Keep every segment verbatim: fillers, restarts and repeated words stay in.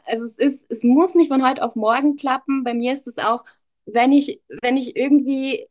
Also es ist, es muss nicht von heute auf morgen klappen. Bei mir ist es auch, wenn ich, wenn ich irgendwie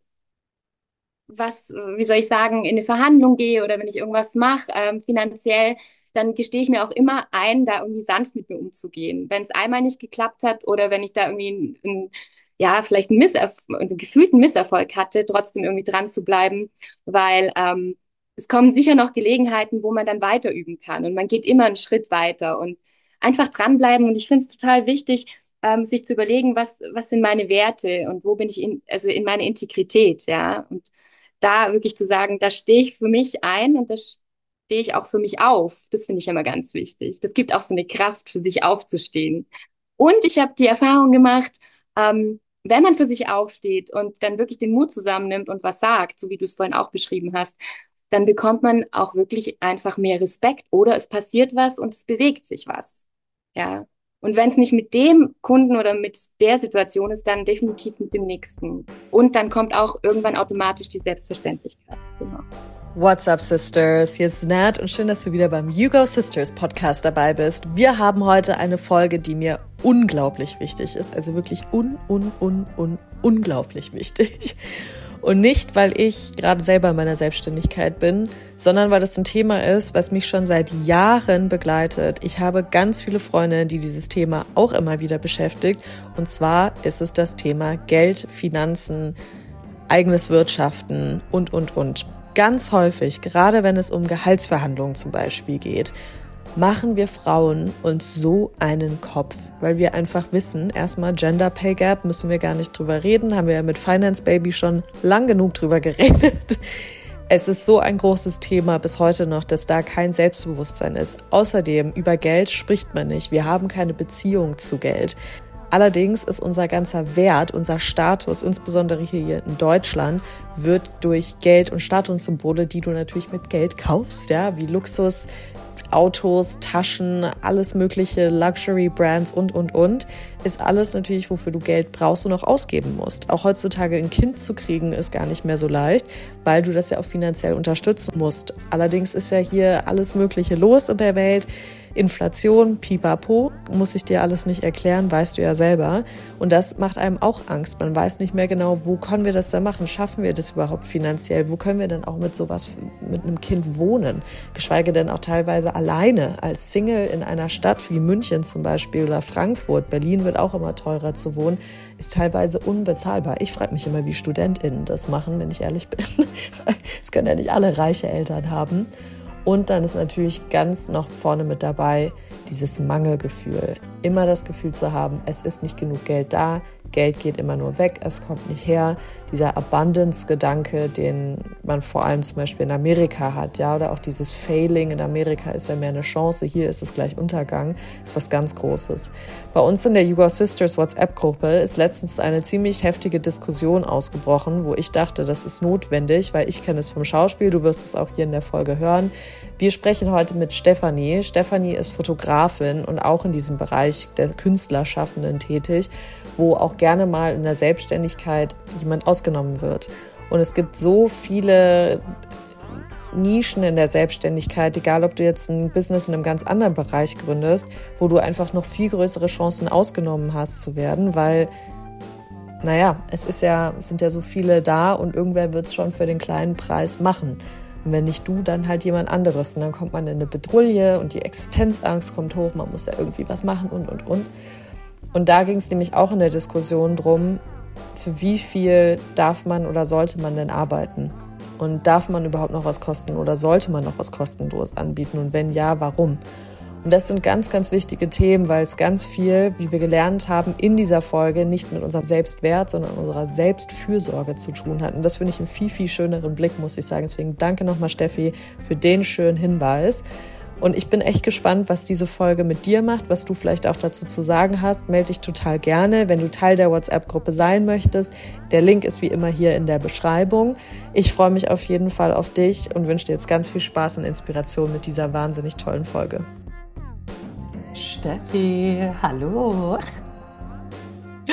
was, wie soll ich sagen, in eine Verhandlung gehe oder wenn ich irgendwas mache, ähm, finanziell, dann gestehe ich mir auch immer ein, da irgendwie sanft mit mir umzugehen. Wenn es einmal nicht geklappt hat oder wenn ich da irgendwie ein, ein, ja, vielleicht einen, Misserf einen gefühlten Misserfolg hatte, trotzdem irgendwie dran zu bleiben, weil ähm, es kommen sicher noch Gelegenheiten, wo man dann weiter üben kann und man geht immer einen Schritt weiter und einfach dranbleiben. Und ich finde es total wichtig, ähm, sich zu überlegen, was, was sind meine Werte und wo bin ich in, also in meiner Integrität, ja. Und da wirklich zu sagen, da stehe ich für mich ein und da stehe ich auch für mich auf. Das finde ich immer ganz wichtig. Das gibt auch so eine Kraft, für sich aufzustehen. Und ich habe die Erfahrung gemacht, ähm, wenn man für sich aufsteht und dann wirklich den Mut zusammennimmt und was sagt, so wie du es vorhin auch beschrieben hast, dann bekommt man auch wirklich einfach mehr Respekt oder es passiert was und es bewegt sich was. Ja. Und wenn es nicht mit dem Kunden oder mit der Situation ist, dann definitiv mit dem nächsten. Und dann kommt auch irgendwann automatisch die Selbstverständlichkeit. Genau. What's up, Sisters? Hier ist Nat und schön, dass du wieder beim You Go Sisters Podcast dabei bist. Wir haben heute eine Folge, die mir unglaublich wichtig ist. Also wirklich un, un, un, un, unglaublich wichtig. Und nicht, weil ich gerade selber in meiner Selbstständigkeit bin, sondern weil das ein Thema ist, was mich schon seit Jahren begleitet. Ich habe ganz viele Freunde, die dieses Thema auch immer wieder beschäftigt. Und zwar ist es das Thema Geld, Finanzen, eigenes Wirtschaften und, und, und. Ganz häufig, gerade wenn es um Gehaltsverhandlungen zum Beispiel geht, machen wir Frauen uns so einen Kopf, weil wir einfach wissen, erstmal Gender Pay Gap, müssen wir gar nicht drüber reden, haben wir ja mit Finance Baby schon lang genug drüber geredet. Es ist so ein großes Thema bis heute noch, dass da kein Selbstbewusstsein ist. Außerdem, über Geld spricht man nicht. Wir haben keine Beziehung zu Geld. Allerdings ist unser ganzer Wert, unser Status, insbesondere hier in Deutschland, wird durch Geld und Statussymbole, die du natürlich mit Geld kaufst, ja, wie Luxus, Autos, Taschen, alles mögliche, Luxury-Brands und, und, und, ist alles natürlich, wofür du Geld brauchst und auch ausgeben musst. Auch heutzutage ein Kind zu kriegen, ist gar nicht mehr so leicht, weil du das ja auch finanziell unterstützen musst. Allerdings ist ja hier alles Mögliche los in der Welt. Inflation, pipapo, muss ich dir alles nicht erklären, weißt du ja selber. Und das macht einem auch Angst. Man weiß nicht mehr genau, wo können wir das denn machen? Schaffen wir das überhaupt finanziell? Wo können wir denn auch mit sowas, mit einem Kind wohnen? Geschweige denn auch teilweise alleine als Single in einer Stadt wie München zum Beispiel oder Frankfurt. Berlin wird auch immer teurer zu wohnen, ist teilweise unbezahlbar. Ich frage mich immer, wie StudentInnen das machen, wenn ich ehrlich bin. Das können ja nicht alle reiche Eltern haben. Und dann ist natürlich ganz noch vorne mit dabei dieses Mangelgefühl. Immer das Gefühl zu haben, es ist nicht genug Geld da, Geld geht immer nur weg, es kommt nicht her. Dieser Abundance-Gedanke, den man vor allem zum Beispiel in Amerika hat, ja, oder auch dieses Failing in Amerika ist ja mehr eine Chance, hier ist es gleich Untergang, ist was ganz Großes. Bei uns in der You Go Sisters WhatsApp-Gruppe ist letztens eine ziemlich heftige Diskussion ausgebrochen, wo ich dachte, das ist notwendig, weil ich kenne es vom Schauspiel, du wirst es auch hier in der Folge hören. Wir sprechen heute mit Stefanie. Stefanie ist Fotografin und auch in diesem Bereich der Künstlerschaffenden tätig, wo auch gerne mal in der Selbstständigkeit jemand ausgenommen wird. Und es gibt so viele Nischen in der Selbstständigkeit, egal ob du jetzt ein Business in einem ganz anderen Bereich gründest, wo du einfach noch viel größere Chancen ausgenommen hast zu werden, weil, naja, es ist ja, es sind ja so viele da und irgendwer wird es schon für den kleinen Preis machen. Und wenn nicht du, dann halt jemand anderes. Und dann kommt man in eine Bedrulle und die Existenzangst kommt hoch, man muss ja irgendwie was machen und, und, und. Und da ging es nämlich auch in der Diskussion drum, für wie viel darf man oder sollte man denn arbeiten? Und darf man überhaupt noch was kosten oder sollte man noch was kostenlos anbieten? Und wenn ja, warum? Und das sind ganz, ganz wichtige Themen, weil es ganz viel, wie wir gelernt haben, in dieser Folge nicht mit unserem Selbstwert, sondern unserer Selbstfürsorge zu tun hat. Und das finde ich einen viel, viel schöneren Blick, muss ich sagen. Deswegen danke nochmal, Steffi, für den schönen Hinweis. Und ich bin echt gespannt, was diese Folge mit dir macht, was du vielleicht auch dazu zu sagen hast. Melde dich total gerne, wenn du Teil der WhatsApp-Gruppe sein möchtest. Der Link ist wie immer hier in der Beschreibung. Ich freue mich auf jeden Fall auf dich und wünsche dir jetzt ganz viel Spaß und Inspiration mit dieser wahnsinnig tollen Folge. Steffi, hallo.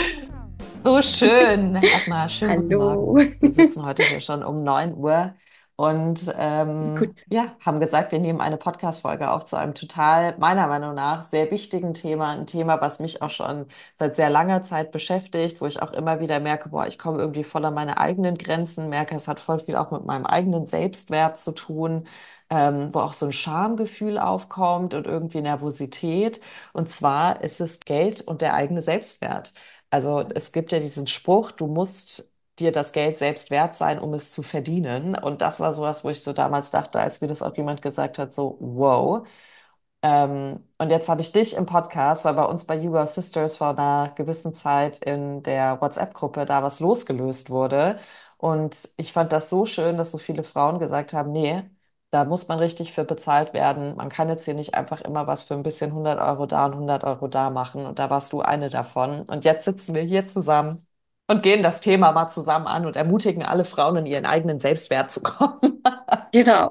So schön. Erstmal schönen guten Hallo. Morgen. Wir sitzen heute hier schon um neun Uhr und ähm, Gut. ja, haben gesagt, wir nehmen eine Podcast-Folge auf zu einem total, meiner Meinung nach, sehr wichtigen Thema. Ein Thema, was mich auch schon seit sehr langer Zeit beschäftigt, wo ich auch immer wieder merke, boah, ich komme irgendwie voll an meine eigenen Grenzen, merke, es hat voll viel auch mit meinem eigenen Selbstwert zu tun, ähm, wo auch so ein Schamgefühl aufkommt und irgendwie Nervosität. Und zwar ist es Geld und der eigene Selbstwert. Also es gibt ja diesen Spruch, du musst dir das Geld selbst wert sein, um es zu verdienen. Und das war sowas, wo ich so damals dachte, als mir das auch jemand gesagt hat, so, wow. Ähm, und jetzt habe ich dich im Podcast, weil bei uns bei Yuga Sisters vor einer gewissen Zeit in der WhatsApp-Gruppe da was losgelöst wurde. Und ich fand das so schön, dass so viele Frauen gesagt haben, nee, da muss man richtig für bezahlt werden. Man kann jetzt hier nicht einfach immer was für ein bisschen hundert Euro da und hundert Euro da machen. Und da warst du eine davon. Und jetzt sitzen wir hier zusammen und gehen das Thema mal zusammen an und ermutigen alle Frauen, in ihren eigenen Selbstwert zu kommen. Genau.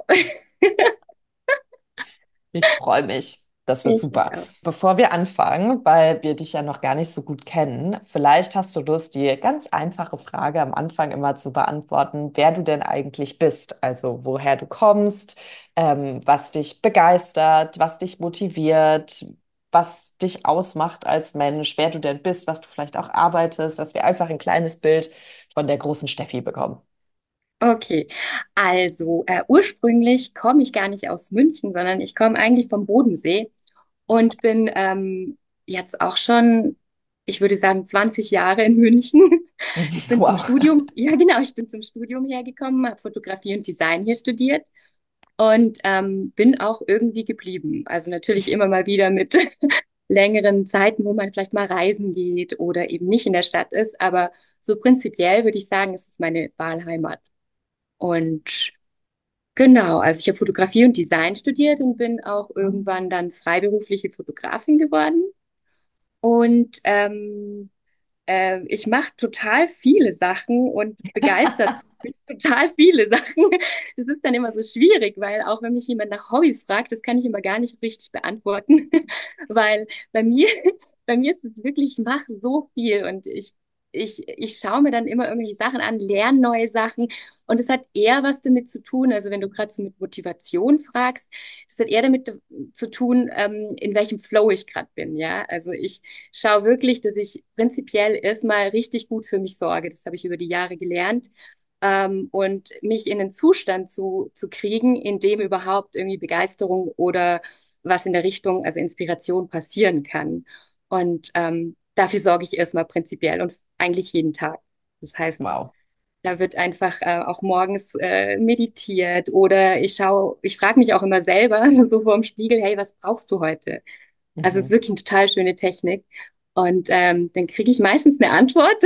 Ich freue mich. Das wird Ich mich super. auch. Bevor wir anfangen, weil wir dich ja noch gar nicht so gut kennen, vielleicht hast du Lust, die ganz einfache Frage am Anfang immer zu beantworten, wer du denn eigentlich bist, also woher du kommst, ähm, was dich begeistert, was dich motiviert, was dich ausmacht als Mensch, wer du denn bist, was du vielleicht auch arbeitest, dass wir einfach ein kleines Bild von der großen Steffi bekommen. Okay, also äh, ursprünglich komme ich gar nicht aus München, sondern ich komme eigentlich vom Bodensee und bin ähm, jetzt auch schon, ich würde sagen, zwanzig Jahre in München. Ich bin zum Wow. Studium, ja genau, ich bin zum Studium hergekommen, habe Fotografie und Design hier studiert und ähm, bin auch irgendwie geblieben. Also natürlich immer mal wieder mit längeren Zeiten, wo man vielleicht mal reisen geht oder eben nicht in der Stadt ist, aber so prinzipiell würde ich sagen, es ist meine Wahlheimat. Und genau, also ich habe Fotografie und Design studiert und bin auch irgendwann dann freiberufliche Fotografin geworden. Und ähm, äh, ich mache total viele Sachen und begeistert mich total viele Sachen. Das ist dann immer so schwierig, weil auch wenn mich jemand nach Hobbys fragt, das kann ich immer gar nicht richtig beantworten, weil bei mir, bei mir ist es wirklich, ich mache so viel und ich Ich, ich schaue mir dann immer irgendwelche Sachen an, lerne neue Sachen und es hat eher was damit zu tun, also wenn du gerade so mit Motivation fragst, das hat eher damit zu tun, ähm, in welchem Flow ich gerade bin, ja. Also ich schaue wirklich, dass ich prinzipiell erstmal richtig gut für mich sorge. Das habe ich über die Jahre gelernt. Ähm, und mich in einen Zustand zu, zu kriegen, in dem überhaupt irgendwie Begeisterung oder was in der Richtung, also Inspiration passieren kann. Und ähm, dafür sorge ich erstmal prinzipiell und eigentlich jeden Tag. Das heißt, Wow. da wird einfach äh, auch morgens äh, meditiert oder ich schaue, ich frage mich auch immer selber so vor dem Spiegel, hey, was brauchst du heute? Also es ist Mhm. wirklich eine total schöne Technik. Und ähm, dann kriege ich meistens eine Antwort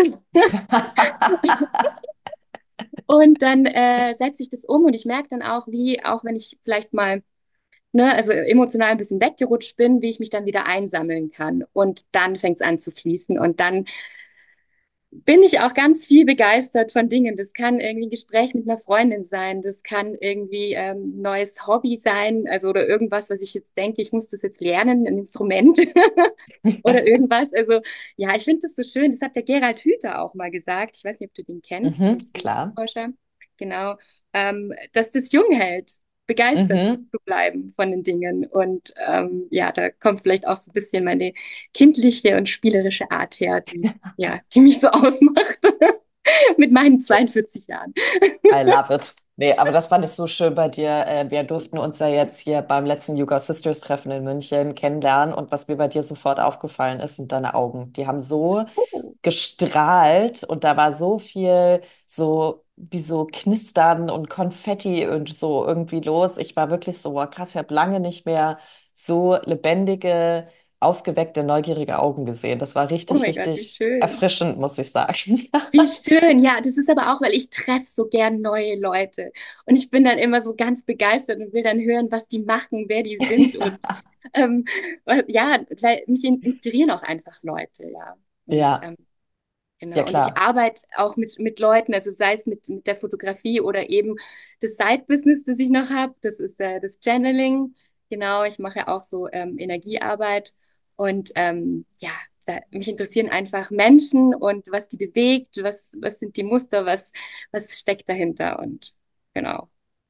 und dann äh, setze ich das um und ich merke dann auch, wie, auch wenn ich vielleicht mal, ne, also emotional ein bisschen weggerutscht bin, wie ich mich dann wieder einsammeln kann. Und dann fängt es an zu fließen und dann bin ich auch ganz viel begeistert von Dingen. Das kann irgendwie ein Gespräch mit einer Freundin sein, das kann irgendwie ähm, ein neues Hobby sein, also oder irgendwas, was ich jetzt denke, ich muss das jetzt lernen, ein Instrument oder irgendwas. Also ja, ich finde das so schön. Das hat der Gerald Hüther auch mal gesagt. Ich weiß nicht, ob du den kennst. Mhm, Das ist ein klar. Forscher. Genau, ähm, dass das jung hält, begeistert Mhm. zu bleiben von den Dingen. Und ähm, ja, da kommt vielleicht auch so ein bisschen meine kindliche und spielerische Art her, die ja, die mich so ausmacht mit meinen zweiundvierzig Jahren. I love it. Nee, aber das fand ich so schön bei dir. Äh, Wir durften uns ja jetzt hier beim letzten Yoga Sisters Treffen in München kennenlernen. Und was mir bei dir sofort aufgefallen ist, sind deine Augen. Die haben so Oh, gestrahlt und da war so viel so wie so Knistern und Konfetti und so irgendwie los. Ich war wirklich so, boah, krass, ich habe lange nicht mehr so lebendige, aufgeweckte, neugierige Augen gesehen. Das war oh richtig, mein Gott, wie richtig schön. erfrischend, muss ich sagen. Wie schön. Ja, das ist aber auch, weil ich treffe so gern neue Leute. Und ich bin dann immer so ganz begeistert und will dann hören, was die machen, wer die sind. Und ähm, ja, weil mich in- inspirieren auch einfach Leute, ja. Und Ja, ähm, ja genau. Und ich klar. arbeite auch mit, mit Leuten, also sei es mit, mit der Fotografie oder eben das Side-Business, das ich noch habe. Das ist äh, das Channeling. Genau, ich mache ja auch so ähm, Energiearbeit. Und ähm, ja, da, mich interessieren einfach Menschen und was die bewegt, was, was sind die Muster, was, was steckt dahinter. Und genau.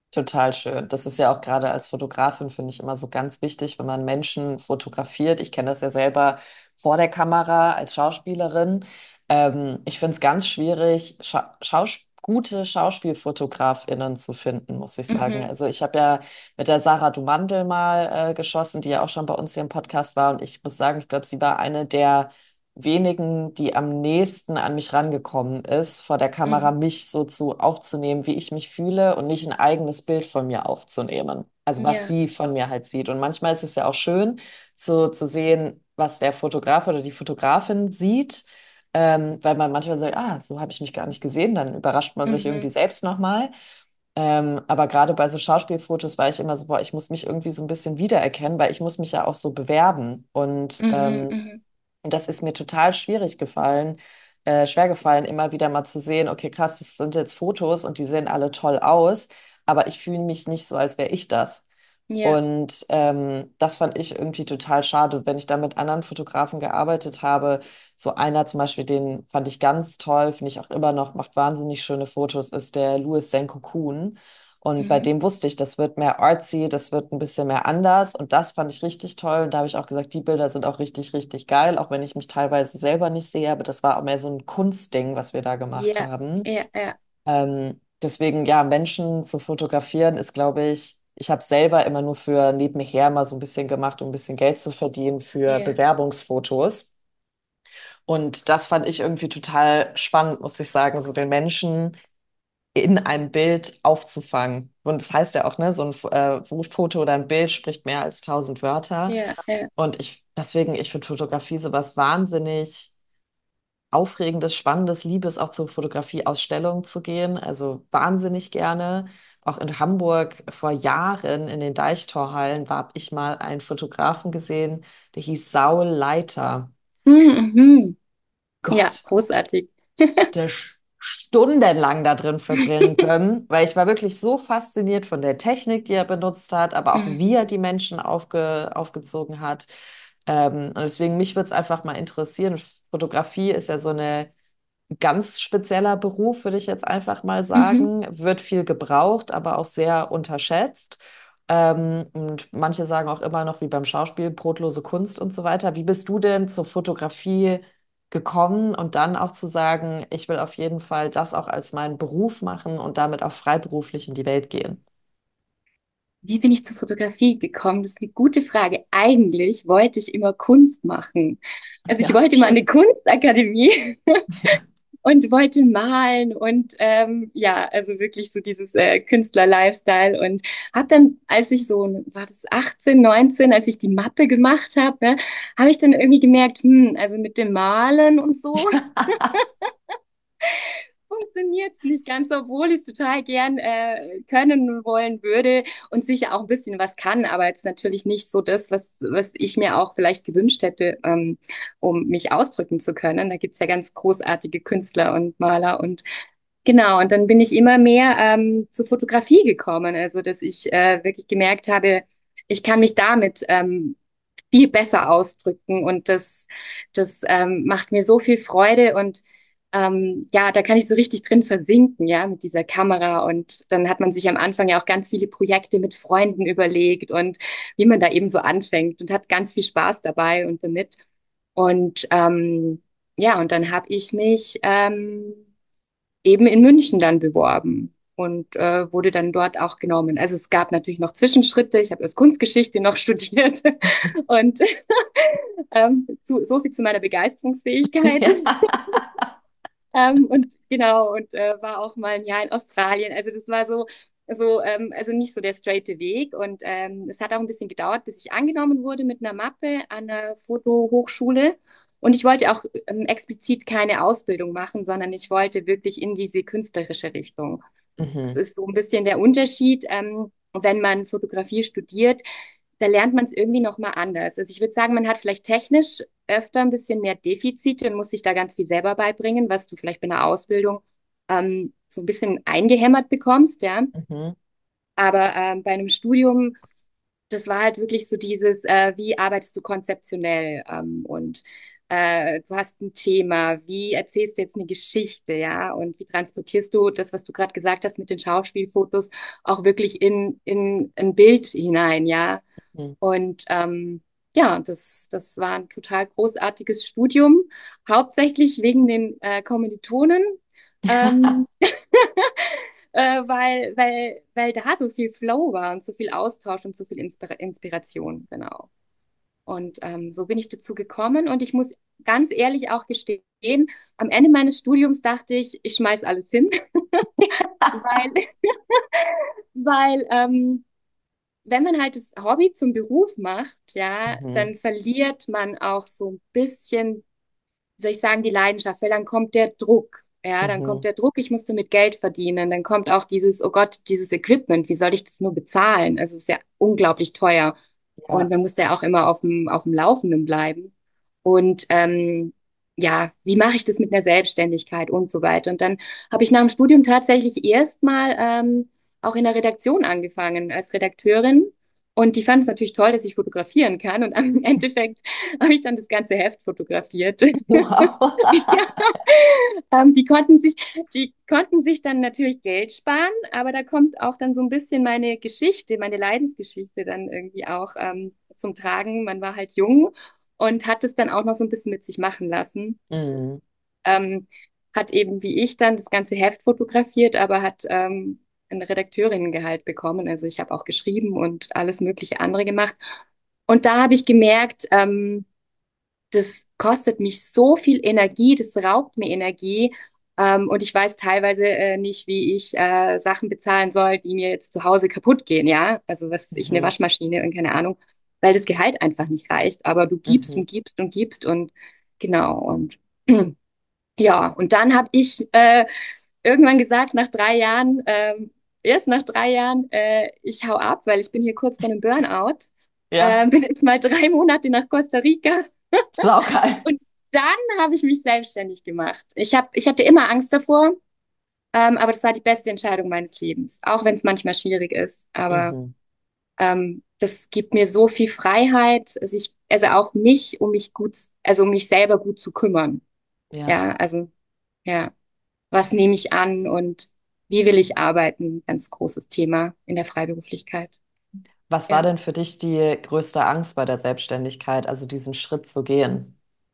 Total schön. Das ist ja auch gerade als Fotografin, finde ich, immer so ganz wichtig, wenn man Menschen fotografiert. Ich kenne das ja selber vor der Kamera als Schauspielerin. Ähm, ich finde es ganz schwierig, Scha Schaus gute SchauspielfotografInnen zu finden, muss ich sagen. Mhm. Also ich habe ja mit der Sarah Dumandl mal äh, geschossen, die ja auch schon bei uns hier im Podcast war. Und ich muss sagen, ich glaube, sie war eine der wenigen, die am nächsten an mich rangekommen ist, vor der Kamera Mhm. mich so zu aufzunehmen, wie ich mich fühle und nicht ein eigenes Bild von mir aufzunehmen. Also was Ja. sie von mir halt sieht. Und manchmal ist es ja auch schön, so zu sehen, was der Fotograf oder die Fotografin sieht, ähm, weil man manchmal sagt, ah, so habe ich mich gar nicht gesehen, dann überrascht man sich irgendwie Mhm. selbst nochmal. Ähm, aber gerade bei so Schauspielfotos war ich immer so, boah, ich muss mich irgendwie so ein bisschen wiedererkennen, weil ich muss mich ja auch so bewerben. Und Mhm. ähm, Mhm. und das ist mir total schwierig gefallen, äh, schwer gefallen, immer wieder mal zu sehen, okay, krass, das sind jetzt Fotos und die sehen alle toll aus, aber ich fühle mich nicht so, als wäre ich das. Ja. Und ähm, das fand ich irgendwie total schade. Und wenn ich da mit anderen Fotografen gearbeitet habe, so einer zum Beispiel, den fand ich ganz toll, finde ich auch immer noch, macht wahnsinnig schöne Fotos, ist der Louis Senko Kuhn. Und bei Mhm. dem wusste ich, das wird mehr artsy, das wird ein bisschen mehr anders. Und das fand ich richtig toll. Und da habe ich auch gesagt, die Bilder sind auch richtig, richtig geil, auch wenn ich mich teilweise selber nicht sehe. Aber das war auch mehr so ein Kunstding, was wir da gemacht Ja. haben. Ja. Ja. Ähm, deswegen, ja, Menschen zu fotografieren ist, glaube ich, ich habe selber immer nur für nebenher mal so ein bisschen gemacht, um ein bisschen Geld zu verdienen für Ja. Bewerbungsfotos. Und das fand ich irgendwie total spannend, muss ich sagen, so den Menschen in einem Bild aufzufangen. Und das heißt ja auch, ne, so ein äh, Foto oder ein Bild spricht mehr als tausend Wörter. Ja. Ja. Und ich, deswegen, ich finde Fotografie sowas wahnsinnig Aufregendes, Spannendes, liebe es auch zur Fotografieausstellung zu gehen. Also wahnsinnig gerne. Auch in Hamburg vor Jahren in den Deichtorhallen habe ich mal einen Fotografen gesehen, der hieß Saul Leiter. Mhm. Mhm. Ja. Gott, Großartig. ich hätte sch- stundenlang da drin verbringen können, weil ich war wirklich so fasziniert von der Technik, die er benutzt hat, aber auch wie er Mhm. die Menschen aufge, aufgezogen hat. Ähm, und deswegen, mich würde es einfach mal interessieren. Fotografie ist ja so eine ganz spezieller Beruf, würde ich jetzt einfach mal Mhm. sagen. Wird viel gebraucht, aber auch sehr unterschätzt. Ähm, und manche sagen auch immer noch, wie beim Schauspiel, brotlose Kunst und so weiter. Wie bist du denn zur Fotografie gekommen und dann auch zu sagen, ich will auf jeden Fall das auch als meinen Beruf machen und damit auch freiberuflich in die Welt gehen? Wie bin ich zur Fotografie gekommen? Das ist eine gute Frage. Eigentlich wollte ich immer Kunst machen. Also ich Ja, wollte immer an eine schön. Kunstakademie Ja. und wollte malen und ähm, ja, also wirklich so dieses äh, Künstler-Lifestyle und habe dann, als ich so, war das achtzehn, neunzehn, als ich die Mappe gemacht habe, ne, habe ich dann irgendwie gemerkt, hm, also mit dem Malen und so funktioniert es nicht ganz, obwohl ich es total gern äh, können wollen würde und sicher auch ein bisschen was kann, aber jetzt natürlich nicht so das, was, was ich mir auch vielleicht gewünscht hätte, ähm, um mich ausdrücken zu können. Da gibt's ja ganz großartige Künstler und Maler und genau, und dann bin ich immer mehr ähm, zur Fotografie gekommen, also dass ich äh, wirklich gemerkt habe, ich kann mich damit ähm, viel besser ausdrücken und das, das ähm, macht mir so viel Freude und ähm, ja, da kann ich so richtig drin versinken, ja, mit dieser Kamera und dann hat man sich am Anfang ja auch ganz viele Projekte mit Freunden überlegt und wie man da eben so anfängt und hat ganz viel Spaß dabei und damit und ähm, ja, und dann habe ich mich ähm, eben in München dann beworben und äh, wurde dann dort auch genommen. Also es gab natürlich noch Zwischenschritte. Ich habe erst Kunstgeschichte noch studiert und ähm, zu, so viel zu meiner Begeisterungsfähigkeit. Ähm, und genau, und äh, war auch mal ein Jahr in Australien. Also das war so, so ähm, also nicht so der straighte Weg. Und ähm, es hat auch ein bisschen gedauert, bis ich angenommen wurde mit einer Mappe an der Fotohochschule. Und ich wollte auch ähm, explizit keine Ausbildung machen, sondern ich wollte wirklich in diese künstlerische Richtung. Das Mhm. ist so ein bisschen der Unterschied, ähm, wenn man Fotografie studiert, da lernt man es irgendwie noch mal anders. Also ich würde sagen, man hat vielleicht technisch öfter ein bisschen mehr Defizite und muss sich da ganz viel selber beibringen, was du vielleicht bei einer Ausbildung ähm, so ein bisschen eingehämmert bekommst, ja. Mhm. Aber ähm, bei einem Studium, das war halt wirklich so dieses, äh, wie arbeitest du konzeptionell ähm, und äh, du hast ein Thema, wie erzählst du jetzt eine Geschichte, ja, und wie transportierst du das, was du gerade gesagt hast mit den Schauspielfotos, auch wirklich in, in ein Bild hinein, ja. Mhm. Und ähm, ja, das, das war ein total großartiges Studium, hauptsächlich wegen den äh, Kommilitonen, ähm, äh, weil, weil, weil da so viel Flow war und so viel Austausch und so viel Inspira Inspiration, genau. Und ähm, so bin ich dazu gekommen. Und ich muss ganz ehrlich auch gestehen, am Ende meines Studiums dachte ich, ich schmeiß alles hin, weil, weil ähm, wenn man halt das Hobby zum Beruf macht, ja, Mhm. dann verliert man auch so ein bisschen, soll ich sagen, die Leidenschaft, weil dann kommt der Druck. Ja, dann kommt Mhm. der Druck, ich muss damit Geld verdienen. Dann kommt auch dieses, oh Gott, dieses Equipment, wie soll ich das nur bezahlen? Also es ist ja unglaublich teuer. Und Ja. man muss ja auch immer auf dem, auf dem Laufenden bleiben. Und ähm, ja, wie mache ich das mit einer Selbstständigkeit und so weiter. Und dann habe ich nach dem Studium tatsächlich erstmal ähm, auch in der Redaktion angefangen als Redakteurin. Und die fanden es natürlich toll, dass ich fotografieren kann. Und am Endeffekt habe ich dann das ganze Heft fotografiert. Wow. Ja, ähm, die konnten sich, die konnten sich dann natürlich Geld sparen, aber da kommt auch dann so ein bisschen meine Geschichte, meine Leidensgeschichte dann irgendwie auch ähm, zum Tragen. Man war halt jung und hat es dann auch noch so ein bisschen mit sich machen lassen. Mhm. Ähm, hat eben wie ich dann das ganze Heft fotografiert, aber hat ähm, ein Redakteurinnengehalt bekommen. Also ich habe auch geschrieben und alles mögliche andere gemacht. Und da habe ich gemerkt, ähm, das kostet mich so viel Energie, das raubt mir Energie. Ähm, und ich weiß teilweise äh, nicht, wie ich äh, Sachen bezahlen soll, die mir jetzt zu Hause kaputt gehen, ja. Also was weiß ich, eine Mhm. Waschmaschine und keine Ahnung, weil das Gehalt einfach nicht reicht. Aber du gibst Mhm. und gibst und gibst und genau. Und ja, und dann habe ich äh, irgendwann gesagt, nach drei Jahren, ähm, erst nach drei Jahren, äh, ich hau ab, weil ich bin hier kurz vor einem Burnout. Ja, Äh, bin jetzt mal drei Monate nach Costa Rica saugeil. und dann habe ich mich selbstständig gemacht. Ich hab, ich hatte immer Angst davor, ähm, aber das war die beste Entscheidung meines Lebens, auch wenn es manchmal schwierig ist. Aber Mhm. ähm, das gibt mir so viel Freiheit, sich, also auch mich, um mich gut, also um mich selber gut zu kümmern. Ja. Ja, also ja, was nehme ich an und wie will ich arbeiten? Ganz großes Thema in der Freiberuflichkeit. Was war Ja. denn für dich die größte Angst bei der Selbstständigkeit, also diesen Schritt zu gehen?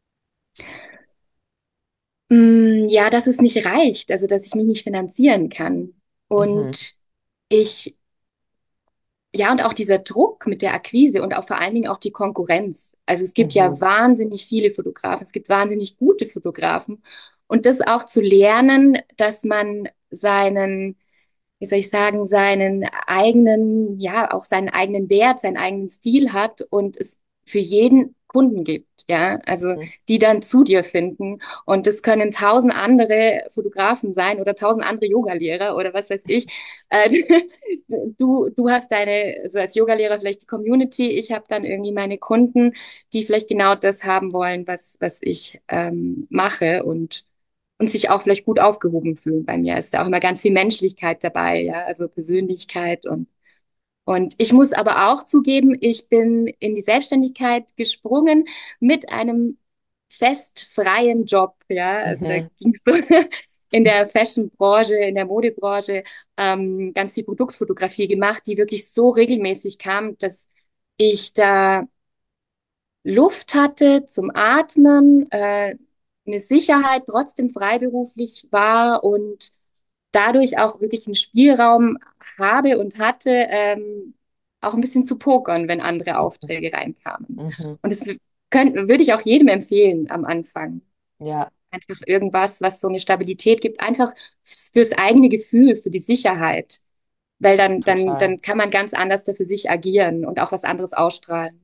Mm, ja, dass es nicht reicht, also dass ich mich nicht finanzieren kann. Mhm. Und ich Ja, und auch dieser Druck mit der Akquise und auch vor allen Dingen auch die Konkurrenz. Also es gibt ja Mhm. wahnsinnig viele Fotografen, es gibt wahnsinnig gute Fotografen. Und das auch zu lernen, dass man seinen, wie soll ich sagen, seinen eigenen, ja, auch seinen eigenen Wert, seinen eigenen Stil hat und es für jeden Kunden gibt, ja, also Mhm. die dann zu dir finden. Und das können tausend andere Fotografen sein oder tausend andere Yogalehrer oder was weiß ich. Äh, du, du hast deine, also als Yogalehrer vielleicht die Community, ich habe dann irgendwie meine Kunden, die vielleicht genau das haben wollen, was, was ich ähm, mache und und sich auch vielleicht gut aufgehoben fühlen bei mir. Es ist ja auch immer ganz viel Menschlichkeit dabei, ja, also Persönlichkeit und und ich muss aber auch zugeben, ich bin in die Selbstständigkeit gesprungen mit einem fest freien Job, ja, also da Mhm. ging's so in der Fashion-Branche, in der Modebranche ähm, ganz viel Produktfotografie gemacht, die wirklich so regelmäßig kam, dass ich da Luft hatte zum Atmen, äh, eine Sicherheit trotzdem freiberuflich war und dadurch auch wirklich einen Spielraum habe und hatte, ähm, auch ein bisschen zu pokern, wenn andere Aufträge reinkamen. Mhm. Und das könnt, würde ich auch jedem empfehlen am Anfang. Ja, Einfach irgendwas, was so eine Stabilität gibt, einfach fürs eigene Gefühl, für die Sicherheit. Weil dann, dann, total. dann kann man ganz anders da für sich agieren und auch was anderes ausstrahlen.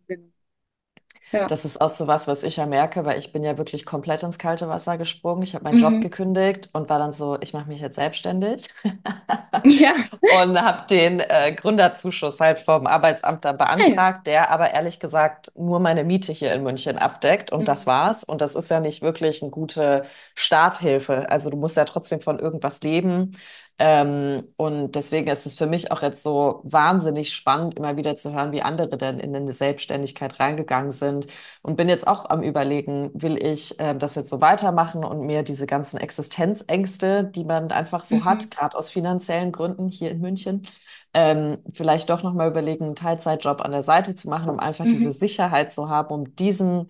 Ja. Das ist auch so was, was ich ja merke, weil ich bin ja wirklich komplett ins kalte Wasser gesprungen. Ich habe meinen Job Mhm. gekündigt und war dann so, ich mache mich jetzt selbstständig Ja. und habe den äh, Gründerzuschuss halt vom Arbeitsamt dann Ah ja. beantragt, der aber ehrlich gesagt nur meine Miete hier in München abdeckt und das Mhm. war's. Und das ist ja nicht wirklich eine gute Starthilfe. Also du musst ja trotzdem von irgendwas leben. Ähm, und deswegen ist es für mich auch jetzt so wahnsinnig spannend, immer wieder zu hören, wie andere denn in eine Selbstständigkeit reingegangen sind. Und bin jetzt auch am Überlegen, will ich äh, das jetzt so weitermachen und mir diese ganzen Existenzängste, die man einfach so hat, Mhm. gerade aus finanziellen Gründen hier in München, ähm, vielleicht doch nochmal überlegen, einen Teilzeitjob an der Seite zu machen, um einfach diese Mhm. Sicherheit zu haben, um diesen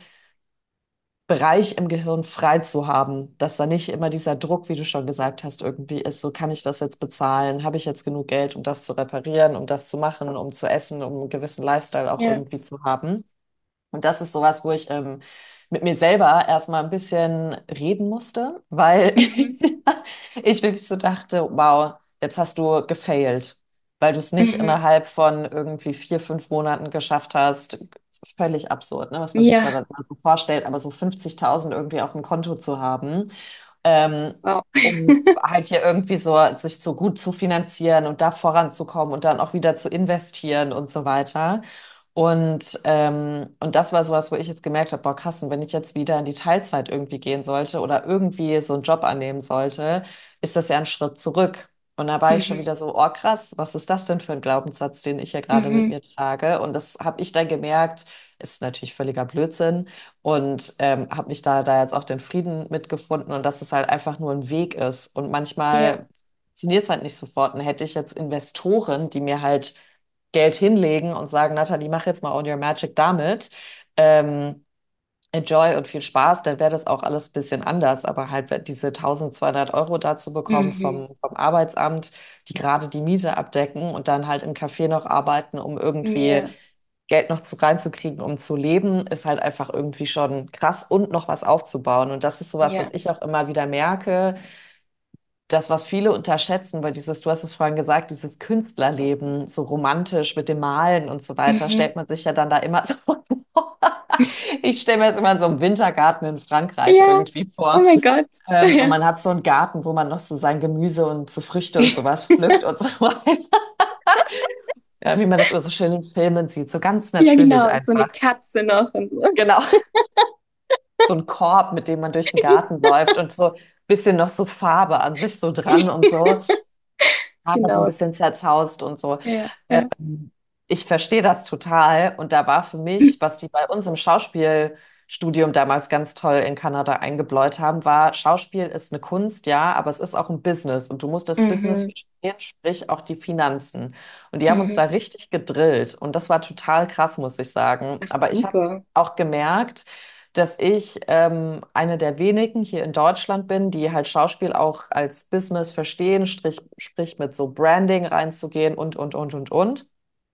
Bereich im Gehirn frei zu haben, dass da nicht immer dieser Druck, wie du schon gesagt hast, irgendwie ist, so kann ich das jetzt bezahlen, habe ich jetzt genug Geld, um das zu reparieren, um das zu machen, um zu essen, um einen gewissen Lifestyle auch Ja. irgendwie zu haben. Und das ist sowas, wo ich ähm, mit mir selber erstmal ein bisschen reden musste, weil Mhm. ich wirklich so dachte, wow, jetzt hast du gefailt, weil du es nicht Mhm. innerhalb von irgendwie vier, fünf Monaten geschafft hast. Völlig absurd, ne, was man sich da Ja. dann mal so vorstellt, aber so fünfzigtausend irgendwie auf dem Konto zu haben, ähm, Wow. um halt hier irgendwie so sich so gut zu finanzieren und da voranzukommen und dann auch wieder zu investieren und so weiter. Und, ähm, und das war sowas, wo ich jetzt gemerkt habe, boah, krass, und wenn ich jetzt wieder in die Teilzeit irgendwie gehen sollte oder irgendwie so einen Job annehmen sollte, ist das ja ein Schritt zurück. Und da war ich schon Mhm. wieder so, oh krass, was ist das denn für ein Glaubenssatz, den ich ja gerade mit Mhm. mir trage? Und das habe ich dann gemerkt, ist natürlich völliger Blödsinn und ähm, habe mich da, da jetzt auch den Frieden mitgefunden und dass es halt einfach nur ein Weg ist. Und Ja. manchmal funktioniert es halt nicht sofort. Und hätte ich jetzt Investoren, die mir halt Geld hinlegen und sagen, Nathalie, mach jetzt mal Own Your Magic damit. Ähm, Enjoy und viel Spaß, dann wäre das auch alles ein bisschen anders. Aber halt diese eintausendzweihundert Euro dazu bekommen Mhm. vom, vom Arbeitsamt, die gerade die Miete abdecken und dann halt im Café noch arbeiten, um irgendwie Ja. Geld noch zu reinzukriegen, um zu leben, ist halt einfach irgendwie schon krass und noch was aufzubauen. Und das ist sowas, was Ja. ich auch immer wieder merke, das, was viele unterschätzen, weil dieses, du hast es vorhin gesagt, dieses Künstlerleben, so romantisch mit dem Malen und so weiter, Mhm. stellt man sich ja dann da immer so vor. Ich stelle mir das immer in so einem Wintergarten in Frankreich Ja. irgendwie Oh vor. mein Gott. Ähm, und Ja. man hat so einen Garten, wo man noch so sein Gemüse und so Früchte und sowas pflückt und so weiter. Ja, wie man das immer so schön in Filmen sieht, so ganz Ja, natürlich genau. Und so eine einfach. Katze noch und so. Genau, so ein Korb, mit dem man durch den Garten läuft und so ein bisschen noch so Farbe an sich so dran und so. Haare so ein Genau. bisschen zerzaust und so. Ja. Ja. Ähm, Ich verstehe das total. Und da war für mich, was die bei uns im Schauspielstudium damals ganz toll in Kanada eingebläut haben, war, Schauspiel ist eine Kunst, ja, aber es ist auch ein Business. Und du musst das Business Mhm. verstehen, sprich auch die Finanzen. Und die haben uns Mhm. da richtig gedrillt. Und das war total krass, muss ich sagen. Ach, Aber ich habe super. auch gemerkt, dass ich ähm, eine der wenigen hier in Deutschland bin, die halt Schauspiel auch als Business verstehen, strich, sprich mit so Branding reinzugehen und, und, und, und, und.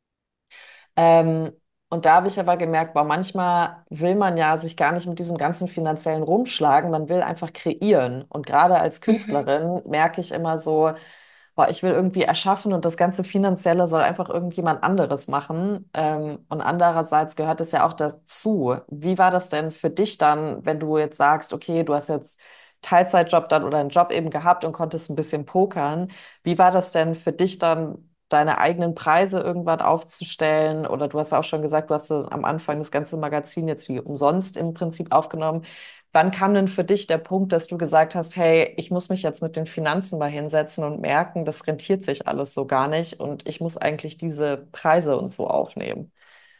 Ähm, und da habe ich aber gemerkt, boah, manchmal will man ja sich gar nicht mit diesem ganzen finanziellen rumschlagen, man will einfach kreieren. Und gerade als Mhm. Künstlerin merke ich immer so, boah, ich will irgendwie erschaffen und das ganze Finanzielle soll einfach irgendjemand anderes machen. Ähm, und andererseits gehört es ja auch dazu. Wie war das denn für dich dann, wenn du jetzt sagst, okay, du hast jetzt Teilzeitjob dann oder einen Job eben gehabt und konntest ein bisschen pokern. Wie war das denn für dich dann, deine eigenen Preise irgendwann aufzustellen? Oder du hast auch schon gesagt, du hast so am Anfang das ganze Magazin jetzt wie umsonst im Prinzip aufgenommen. Wann kam denn für dich der Punkt, dass du gesagt hast, hey, ich muss mich jetzt mit den Finanzen mal hinsetzen und merken, das rentiert sich alles so gar nicht und ich muss eigentlich diese Preise und so aufnehmen?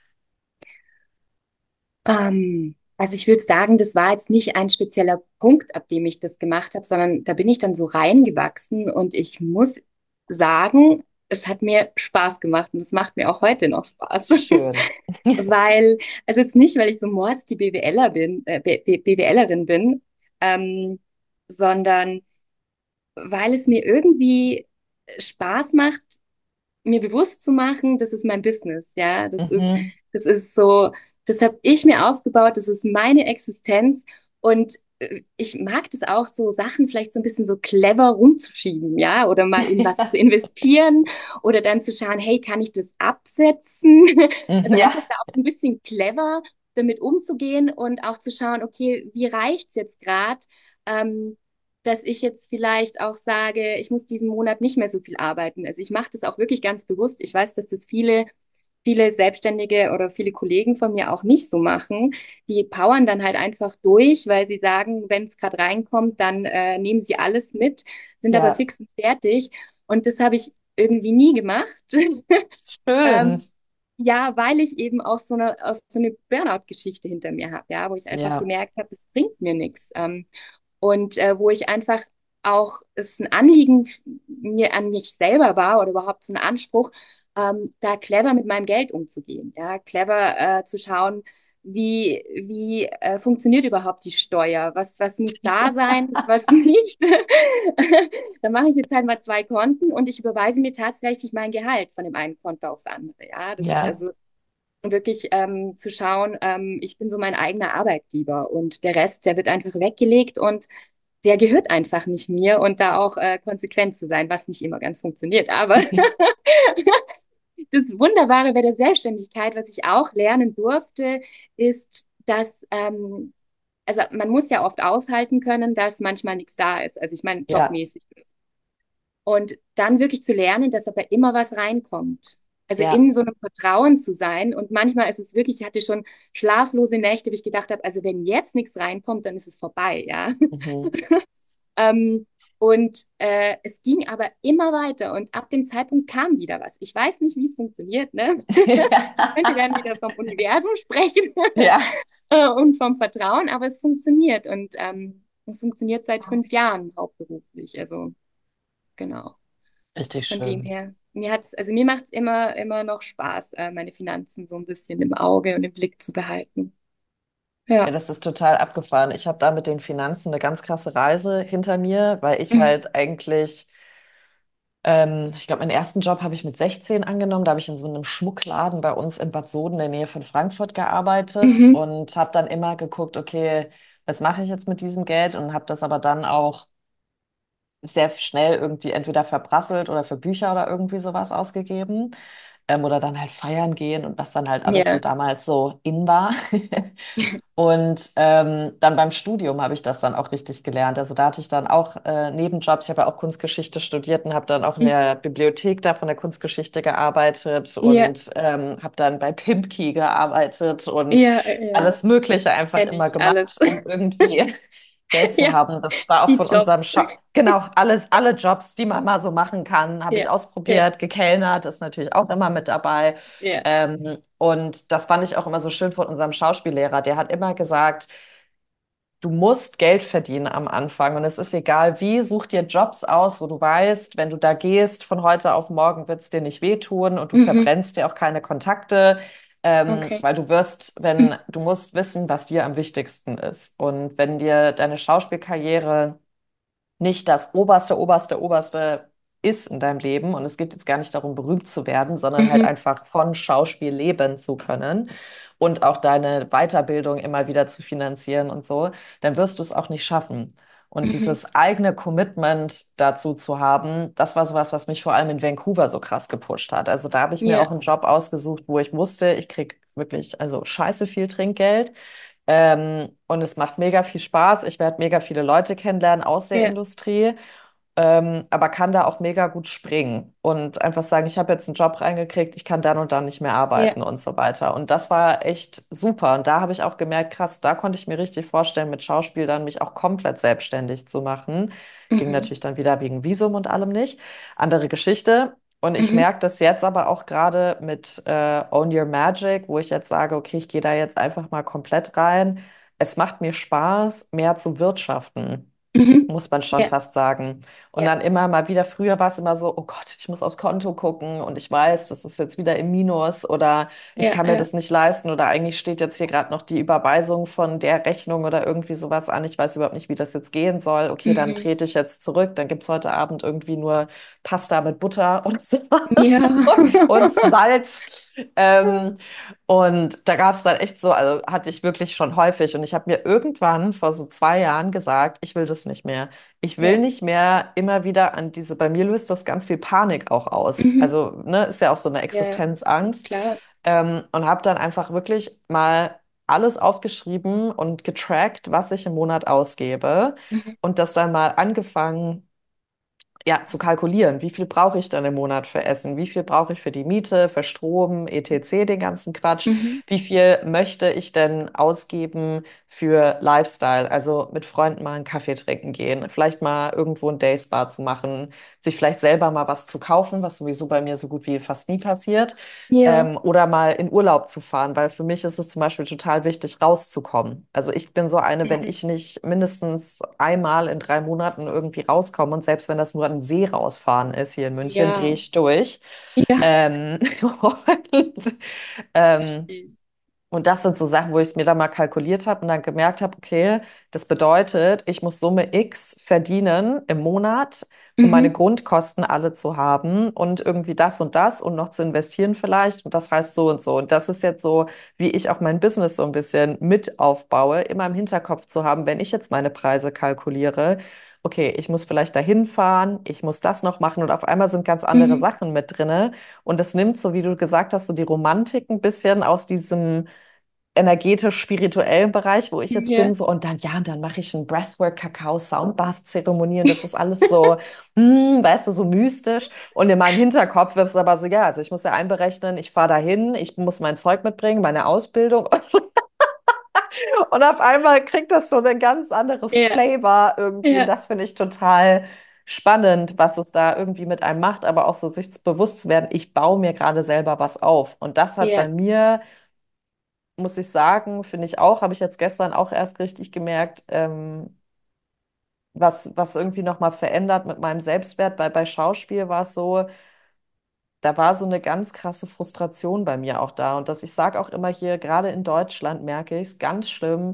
Ähm, also ich würde sagen, das war jetzt nicht ein spezieller Punkt, ab dem ich das gemacht habe, sondern da bin ich dann so reingewachsen und ich muss sagen, es hat mir Spaß gemacht und es macht mir auch heute noch Spaß. Schön. Weil, also jetzt nicht, weil ich so mords die BWLer bin, äh, B B BWLerin bin, ähm, sondern weil es mir irgendwie Spaß macht, mir bewusst zu machen, das ist mein Business, ja, das ist, Mhm. das ist so, das habe ich mir aufgebaut, das ist meine Existenz und äh, ich mag das auch, so Sachen vielleicht so ein bisschen so clever rumzuschieben, ja, oder mal in was zu investieren oder dann zu schauen, hey, kann ich das absetzen? Also Mhm. Ja. einfach da auch so ein bisschen clever damit umzugehen und auch zu schauen, okay, wie reicht's jetzt gerade? Ähm, dass ich jetzt vielleicht auch sage, ich muss diesen Monat nicht mehr so viel arbeiten. Also ich mache das auch wirklich ganz bewusst. Ich weiß, dass das viele, viele Selbstständige oder viele Kollegen von mir auch nicht so machen. Die powern dann halt einfach durch, weil sie sagen, wenn es gerade reinkommt, dann äh, nehmen sie alles mit, sind aber Ja. fix und fertig. Und das habe ich irgendwie nie gemacht. Schön. Ähm, ja, weil ich eben auch so eine, aus so eine Burnout-Geschichte hinter mir habe, ja, wo ich einfach Ja, gemerkt habe, es bringt mir nichts. Ähm, und äh, wo ich einfach auch, es ein Anliegen mir an mich selber war oder überhaupt so ein Anspruch, ähm, da clever mit meinem Geld umzugehen, ja, clever äh, zu schauen, wie, wie äh, funktioniert überhaupt die Steuer? Was, was muss da sein, was nicht? Dann mache ich jetzt halt mal zwei Konten und ich überweise mir tatsächlich mein Gehalt von dem einen Konto aufs andere. Ja, das ja. also wirklich ähm, zu schauen, ähm, ich bin so mein eigener Arbeitgeber und der Rest, der wird einfach weggelegt und der gehört einfach nicht mir und da auch äh, konsequent zu sein, was nicht immer ganz funktioniert. Aber das Wunderbare bei der Selbstständigkeit, was ich auch lernen durfte, ist, dass ähm, also man muss ja oft aushalten können, dass manchmal nichts da ist. Also ich meine, Ja, jobmäßig. Und dann wirklich zu lernen, dass aber immer was reinkommt. Also ja. in so einem Vertrauen zu sein. Und manchmal ist es wirklich, ich hatte schon schlaflose Nächte, wo ich gedacht habe, also wenn jetzt nichts reinkommt, dann ist es vorbei, ja. Mhm. ähm, und äh, es ging aber immer weiter und ab dem Zeitpunkt kam wieder was. Ich weiß nicht, wie es funktioniert, ne? Ich könnte dann wieder vom Universum sprechen Ja, äh, und vom Vertrauen, aber es funktioniert und ähm, es funktioniert seit fünf Jahren hauptberuflich. Also genau. richtig Von dem schön. her, mir hat's, also mir macht es immer, immer noch Spaß, äh, meine Finanzen so ein bisschen im Auge und im Blick zu behalten. Ja, Ja. das ist total abgefahren. Ich habe da mit den Finanzen eine ganz krasse Reise hinter mir, weil ich Mhm. halt eigentlich, ähm, ich glaube, meinen ersten Job habe ich mit sechzehn angenommen. Da habe ich in so einem Schmuckladen bei uns in Bad Soden in der Nähe von Frankfurt gearbeitet Mhm. und habe dann immer geguckt, okay, was mache ich jetzt mit diesem Geld? Und habe das aber dann auch sehr schnell irgendwie entweder verprasselt oder für Bücher oder irgendwie sowas ausgegeben. Ähm, oder dann halt feiern gehen und was dann halt alles so Ja. damals so in war. Und ähm, dann beim Studium habe ich das dann auch richtig gelernt. Also da hatte ich dann auch äh, Nebenjobs. Ich habe ja auch Kunstgeschichte studiert und habe dann auch in Mhm. der Bibliothek da von der Kunstgeschichte gearbeitet Ja. und ähm, habe dann bei Pimki gearbeitet und Ja, ja. alles Mögliche einfach Kenne immer ich alles. gemacht, um irgendwie Geld zu Ja, haben. Das war auch die von unserem Jobs. Shop. Genau, alles, alle Jobs, die man mal so machen kann, habe ich Ja. Ja. ausprobiert. Gekellnert ist natürlich auch immer mit dabei. Ja. Ähm, und das fand ich auch immer so schön von unserem Schauspiellehrer. Der hat immer gesagt, du musst Geld verdienen am Anfang und es ist egal wie, such dir Jobs aus, wo du weißt, wenn du da gehst, von heute auf morgen wird es dir nicht wehtun und du Mhm. verbrennst dir auch keine Kontakte, ähm, Okay. weil du wirst, wenn du musst wissen, was dir am wichtigsten ist. Und wenn dir deine Schauspielkarriere nicht das oberste, oberste, oberste ist in deinem Leben. Und es geht jetzt gar nicht darum, berühmt zu werden, sondern halt Mhm. einfach von Schauspiel leben zu können und auch deine Weiterbildung immer wieder zu finanzieren und so, dann wirst du es auch nicht schaffen. Und Mhm. dieses eigene Commitment dazu zu haben, das war sowas, was mich vor allem in Vancouver so krass gepusht hat. Also da habe ich mir auch Ja. einen Job ausgesucht, wo ich wusste, ich krieg wirklich, also scheiße viel Trinkgeld. Ähm, und es macht mega viel Spaß. Ich werde mega viele Leute kennenlernen aus der Ja. Industrie, ähm, aber kann da auch mega gut springen und einfach sagen, ich habe jetzt einen Job reingekriegt, ich kann dann und dann nicht mehr Ja. arbeiten und so weiter. Und das war echt super. Und da habe ich auch gemerkt, krass, da konnte ich mir richtig vorstellen, mit Schauspiel dann mich auch komplett selbstständig zu machen. Ging Mhm. natürlich dann wieder wegen Visum und allem nicht. Andere Geschichte. Und ich Mhm. merke das jetzt aber auch gerade mit äh, Own Your Magic, wo ich jetzt sage, okay, ich gehe da jetzt einfach mal komplett rein. Es macht mir Spaß, mehr zu wirtschaften, Mhm. muss man schon Ja. fast sagen. Und Ja. dann immer mal wieder, früher war es immer so, oh Gott, ich muss aufs Konto gucken und ich weiß, das ist jetzt wieder im Minus oder ich Ja. kann mir Ja. das nicht leisten oder eigentlich steht jetzt hier gerade noch die Überweisung von der Rechnung oder irgendwie sowas an. Ich weiß überhaupt nicht, wie das jetzt gehen soll. Okay, dann Mhm. trete ich jetzt zurück. Dann gibt es heute Abend irgendwie nur Pasta mit Butter und sowas Ja. und Salz. Ähm, und da gab es dann echt so, also hatte ich wirklich schon häufig. Und ich habe mir irgendwann vor so zwei Jahren gesagt, ich will das nicht mehr. Ich will Ja. nicht mehr immer wieder an diese, bei mir löst das ganz viel Panik auch aus. Mhm. Also, ne, ist ja auch so eine Ja. Existenzangst. Klar. Ähm, und habe dann einfach wirklich mal alles aufgeschrieben und getrackt, was ich im Monat ausgebe. Mhm. Und das dann mal angefangen ja, zu kalkulieren. Wie viel brauche ich dann im Monat für Essen? Wie viel brauche ich für die Miete, für Strom, et cetera, den ganzen Quatsch? Mhm. Wie viel möchte ich denn ausgeben für Lifestyle? Also mit Freunden mal einen Kaffee trinken gehen, vielleicht mal irgendwo ein Dayspa zu machen, sich vielleicht selber mal was zu kaufen, was sowieso bei mir so gut wie fast nie passiert, Ja, ähm, oder mal in Urlaub zu fahren, weil für mich ist es zum Beispiel total wichtig, rauszukommen. Also ich bin so eine, wenn mhm. ich nicht mindestens einmal in drei Monaten irgendwie rauskomme und selbst wenn das nur ein See rausfahren ist hier in München, drehe Ja, ich durch. ja, Ähm, und, ähm, verstehe ich. und das sind so Sachen, wo ich es mir dann mal kalkuliert habe und dann gemerkt habe, okay, das bedeutet, ich muss Summe X verdienen im Monat, um meine Mhm. Grundkosten alle zu haben und irgendwie das und das und noch zu investieren vielleicht. Und das heißt so und so. Und das ist jetzt so, wie ich auch mein Business so ein bisschen mit aufbaue, immer im Hinterkopf zu haben, wenn ich jetzt meine Preise kalkuliere. Okay, ich muss vielleicht dahin fahren, ich muss das noch machen und auf einmal sind ganz andere Mhm. Sachen mit drinne. Und das nimmt, so wie du gesagt hast, so die Romantik ein bisschen aus diesem energetisch-spirituellen Bereich, wo ich jetzt bin, Ja, so und dann, ja, und dann mache ich ein Breathwork, Kakao, Soundbath-Zeremonie und das ist alles so, hm, weißt du, so mystisch. Und in meinem Hinterkopf wird es aber so, ja, also ich muss ja einberechnen, ich fahre dahin, ich muss mein Zeug mitbringen, meine Ausbildung und auf einmal kriegt das so ein ganz anderes ja, Flavor irgendwie und ja, das finde ich total spannend, was es da irgendwie mit einem macht, aber auch so sich bewusst zu werden, ich baue mir gerade selber was auf. Und das hat bei ja. mir, muss ich sagen, finde ich auch, habe ich jetzt gestern auch erst richtig gemerkt, ähm, was, was irgendwie nochmal verändert mit meinem Selbstwert, weil bei Schauspiel war es so, da war so eine ganz krasse Frustration bei mir auch da. Und dass ich sage auch immer hier, gerade in Deutschland merke ich es ganz schlimm,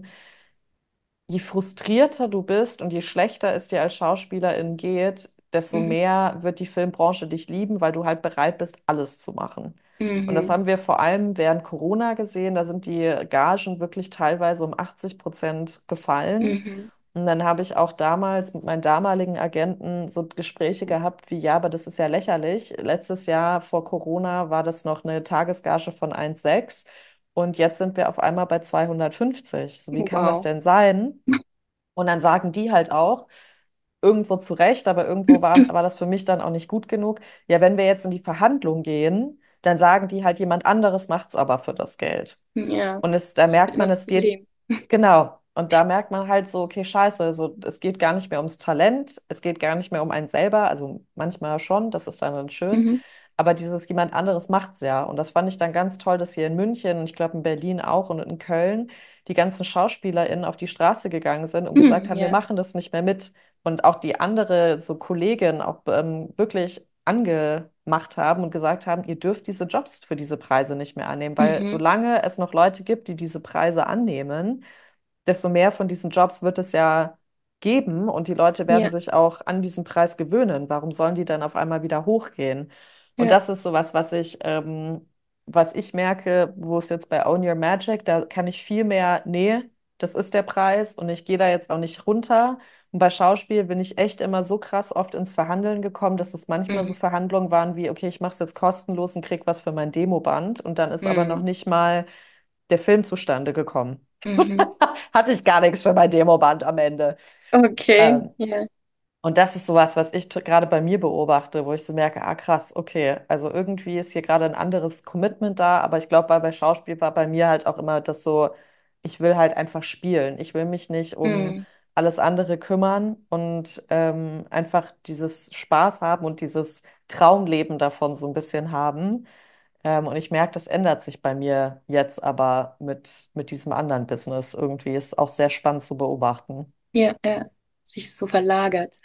je frustrierter du bist und je schlechter es dir als Schauspielerin geht, desto Mhm. mehr wird die Filmbranche dich lieben, weil du halt bereit bist, alles zu machen. Und das Mhm. haben wir vor allem während Corona gesehen. Da sind die Gagen wirklich teilweise um achtzig Prozent gefallen. Mhm. Und dann habe ich auch damals mit meinen damaligen Agenten so Gespräche gehabt wie, ja, aber das ist ja lächerlich. Letztes Jahr vor Corona war das noch eine Tagesgage von eins Komma sechs und jetzt sind wir auf einmal bei zweihundertfünfzig. So, wie kann das Wow. denn sein? Und dann sagen die halt auch, irgendwo zu Recht, aber irgendwo war, war das für mich dann auch nicht gut genug. Ja, wenn wir jetzt in die Verhandlung gehen, dann sagen die halt, jemand anderes macht's aber für das Geld. Ja, Und es, da das ist merkt immer man, das es geht, Problem. genau. Und da merkt man halt so, okay, scheiße, also es geht gar nicht mehr ums Talent, es geht gar nicht mehr um einen selber, also manchmal schon, das ist dann, dann schön, Mhm. aber dieses jemand anderes macht's ja. Und das fand ich dann ganz toll, dass hier in München und ich glaube in Berlin auch und in Köln die ganzen SchauspielerInnen auf die Straße gegangen sind und gesagt Mhm. haben, wir Ja, machen das nicht mehr mit. Und auch die andere so Kollegin auch ähm, wirklich angemacht haben und gesagt haben, ihr dürft diese Jobs für diese Preise nicht mehr annehmen, weil mhm. solange es noch Leute gibt, die diese Preise annehmen, desto mehr von diesen Jobs wird es ja geben und die Leute werden Ja, sich auch an diesen Preis gewöhnen. Warum sollen die dann auf einmal wieder hochgehen? Und ja. das ist sowas, was ich, ähm, was ich merke, wo es jetzt bei Own Your Magic, da kann ich viel mehr, nee, das ist der Preis und ich gehe da jetzt auch nicht runter. Und bei Schauspiel bin ich echt immer so krass oft ins Verhandeln gekommen, dass es manchmal so Mhm. Verhandlungen waren wie, okay, ich mache es jetzt kostenlos und krieg was für mein Demoband und dann ist aber noch Mhm. nicht mal der Film zustande gekommen. Mhm. Hatte ich gar nichts für mein Demoband am Ende. Okay, Ähm, ja. und das ist sowas, was ich t- gerade bei mir beobachte, wo ich so merke, ah krass, okay, also irgendwie ist hier gerade ein anderes Commitment da, aber ich glaube, weil bei Schauspiel war bei mir halt auch immer das so, ich will halt einfach spielen. Ich will mich nicht um Mhm. alles andere kümmern und ähm, einfach dieses Spaß haben und dieses Traumleben davon so ein bisschen haben. Ähm, und ich merke, das ändert sich bei mir jetzt aber mit, mit diesem anderen Business. Irgendwie ist auch sehr spannend zu beobachten. Ja, ja. Sich so verlagert.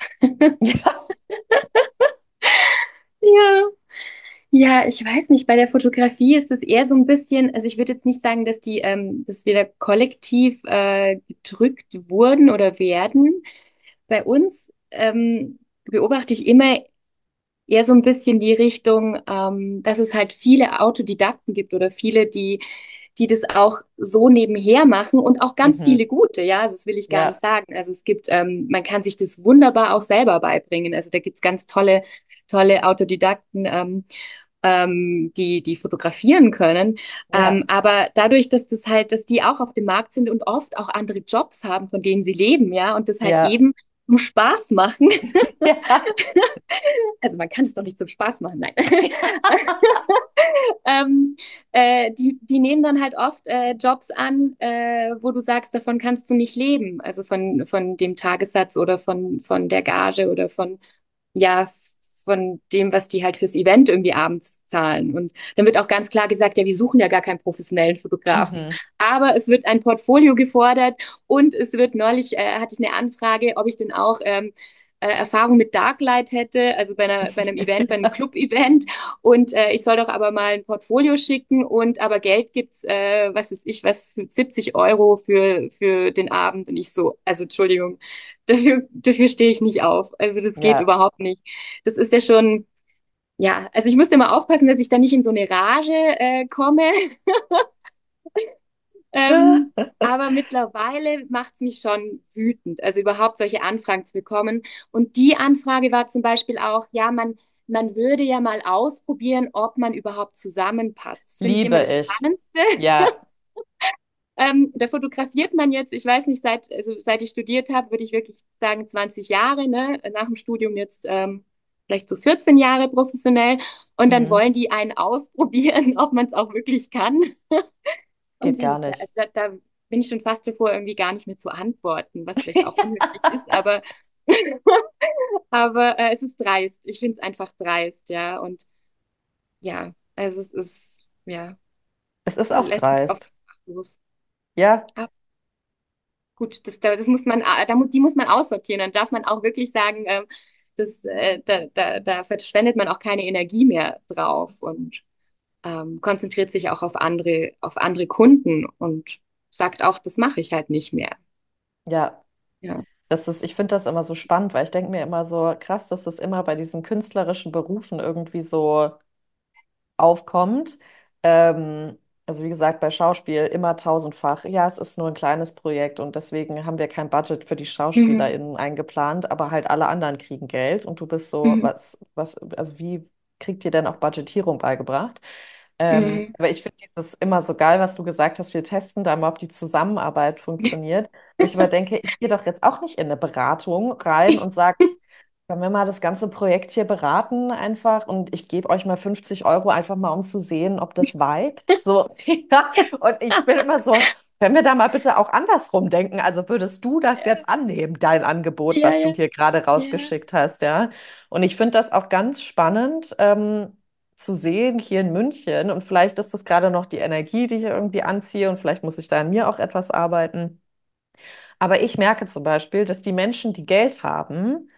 Ja. Ja. Ja, ich weiß nicht, bei der Fotografie ist es eher so ein bisschen, also ich würde jetzt nicht sagen, dass die, ähm, dass wir da kollektiv äh, gedrückt wurden oder werden. Bei uns ähm, beobachte ich immer eher so ein bisschen die Richtung, ähm, dass es halt viele Autodidakten gibt oder viele, die, die das auch so nebenher machen und auch ganz Mhm. viele gute, ja, also das will ich gar nicht Ja, sagen. Also es gibt, ähm, man kann sich das wunderbar auch selber beibringen. Also da gibt's ganz tolle, tolle Autodidakten, ähm, ähm, die, die fotografieren können. Ähm, ja, aber dadurch, dass das halt, dass die auch auf dem Markt sind und oft auch andere Jobs haben, von denen sie leben, ja, und das halt ja, eben zum Spaß machen. Ja. Also man kann es doch nicht zum Spaß machen, nein. ähm, äh, die, die nehmen dann halt oft äh, Jobs an, äh, wo du sagst, davon kannst du nicht leben. Also von, von dem Tagessatz oder von, von der Gage oder von, ja, von dem, was die halt fürs Event irgendwie abends zahlen. Und dann wird auch ganz klar gesagt, ja, wir suchen ja gar keinen professionellen Fotografen. Mhm. Aber es wird ein Portfolio gefordert und es wird neulich, äh, hatte ich eine Anfrage, ob ich denn auch ähm, äh, Erfahrung mit Darklight hätte, also bei, einer, bei einem Event, bei einem Club-Event. Und äh, ich soll doch aber mal ein Portfolio schicken und aber Geld gibt's, äh, was weiß ich, was für siebzig Euro für, für den Abend. Und ich so, also Entschuldigung, dafür, dafür stehe ich nicht auf. Also das geht Ja. überhaupt nicht. Das ist ja schon, ja, also ich muss immer aufpassen, dass ich da nicht in so eine Rage äh, komme. Ähm, aber mittlerweile macht es mich schon wütend, also überhaupt solche Anfragen zu bekommen. Und die Anfrage war zum Beispiel auch, ja, man, man würde ja mal ausprobieren, ob man überhaupt zusammenpasst. Das finde ich immer Liebe das ich. Spannendste. Ja, Ähm, da fotografiert man jetzt, ich weiß nicht, seit, also seit ich studiert habe, würde ich wirklich sagen zwanzig Jahre, ne? Nach dem Studium jetzt ähm, vielleicht so vierzehn Jahre professionell. Und dann mhm. wollen die einen ausprobieren, ob man es auch wirklich kann. Und Geht gar dann, nicht. also da, da bin ich schon fast davor, irgendwie gar nicht mehr zu antworten, was vielleicht auch unhöflich ist, aber, aber äh, es ist dreist. Ich finde es einfach dreist, ja. Und ja, also es ist, ja, Es ist auch lässt mich oft dreist. achtlos. Ja, Aber gut, das, das muss man, äh, da, mu- die muss man aussortieren. Dann darf man auch wirklich sagen, ähm, das, äh, da, da, da verschwendet man auch keine Energie mehr drauf und ähm, konzentriert sich auch auf andere, auf andere Kunden und sagt auch, das mache ich halt nicht mehr. ja. Ja. Das ist, ich finde das immer so spannend, weil ich denke mir immer so krass, dass das immer bei diesen künstlerischen Berufen irgendwie so aufkommt. Ähm, also wie gesagt, bei Schauspiel immer tausendfach. Ja, es ist nur ein kleines Projekt und deswegen haben wir kein Budget für die Mhm. SchauspielerInnen eingeplant, aber halt alle anderen kriegen Geld und du bist so, Mhm. was, was, also wie kriegt ihr denn auch Budgetierung beigebracht? Ähm, Mhm. aber ich finde das immer so geil, was du gesagt hast. Wir testen da mal, ob die Zusammenarbeit funktioniert. Wo ich aber denke, ich gehe doch jetzt auch nicht in eine Beratung rein und sage, können wir mal das ganze Projekt hier beraten einfach und ich gebe euch mal fünfzig Euro einfach mal, um zu sehen, ob das vibet. So, ja. Und ich bin immer so, können wir da mal bitte auch andersrum denken? Also würdest du das jetzt annehmen, dein Angebot, Ja, was du ja, hier gerade ja. rausgeschickt hast, ja? Und ich finde das auch ganz spannend, ähm, zu sehen hier in München. Und vielleicht ist das gerade noch die Energie, die ich irgendwie anziehe und vielleicht muss ich da an mir auch etwas arbeiten. Aber ich merke zum Beispiel, dass die Menschen, die Geld haben,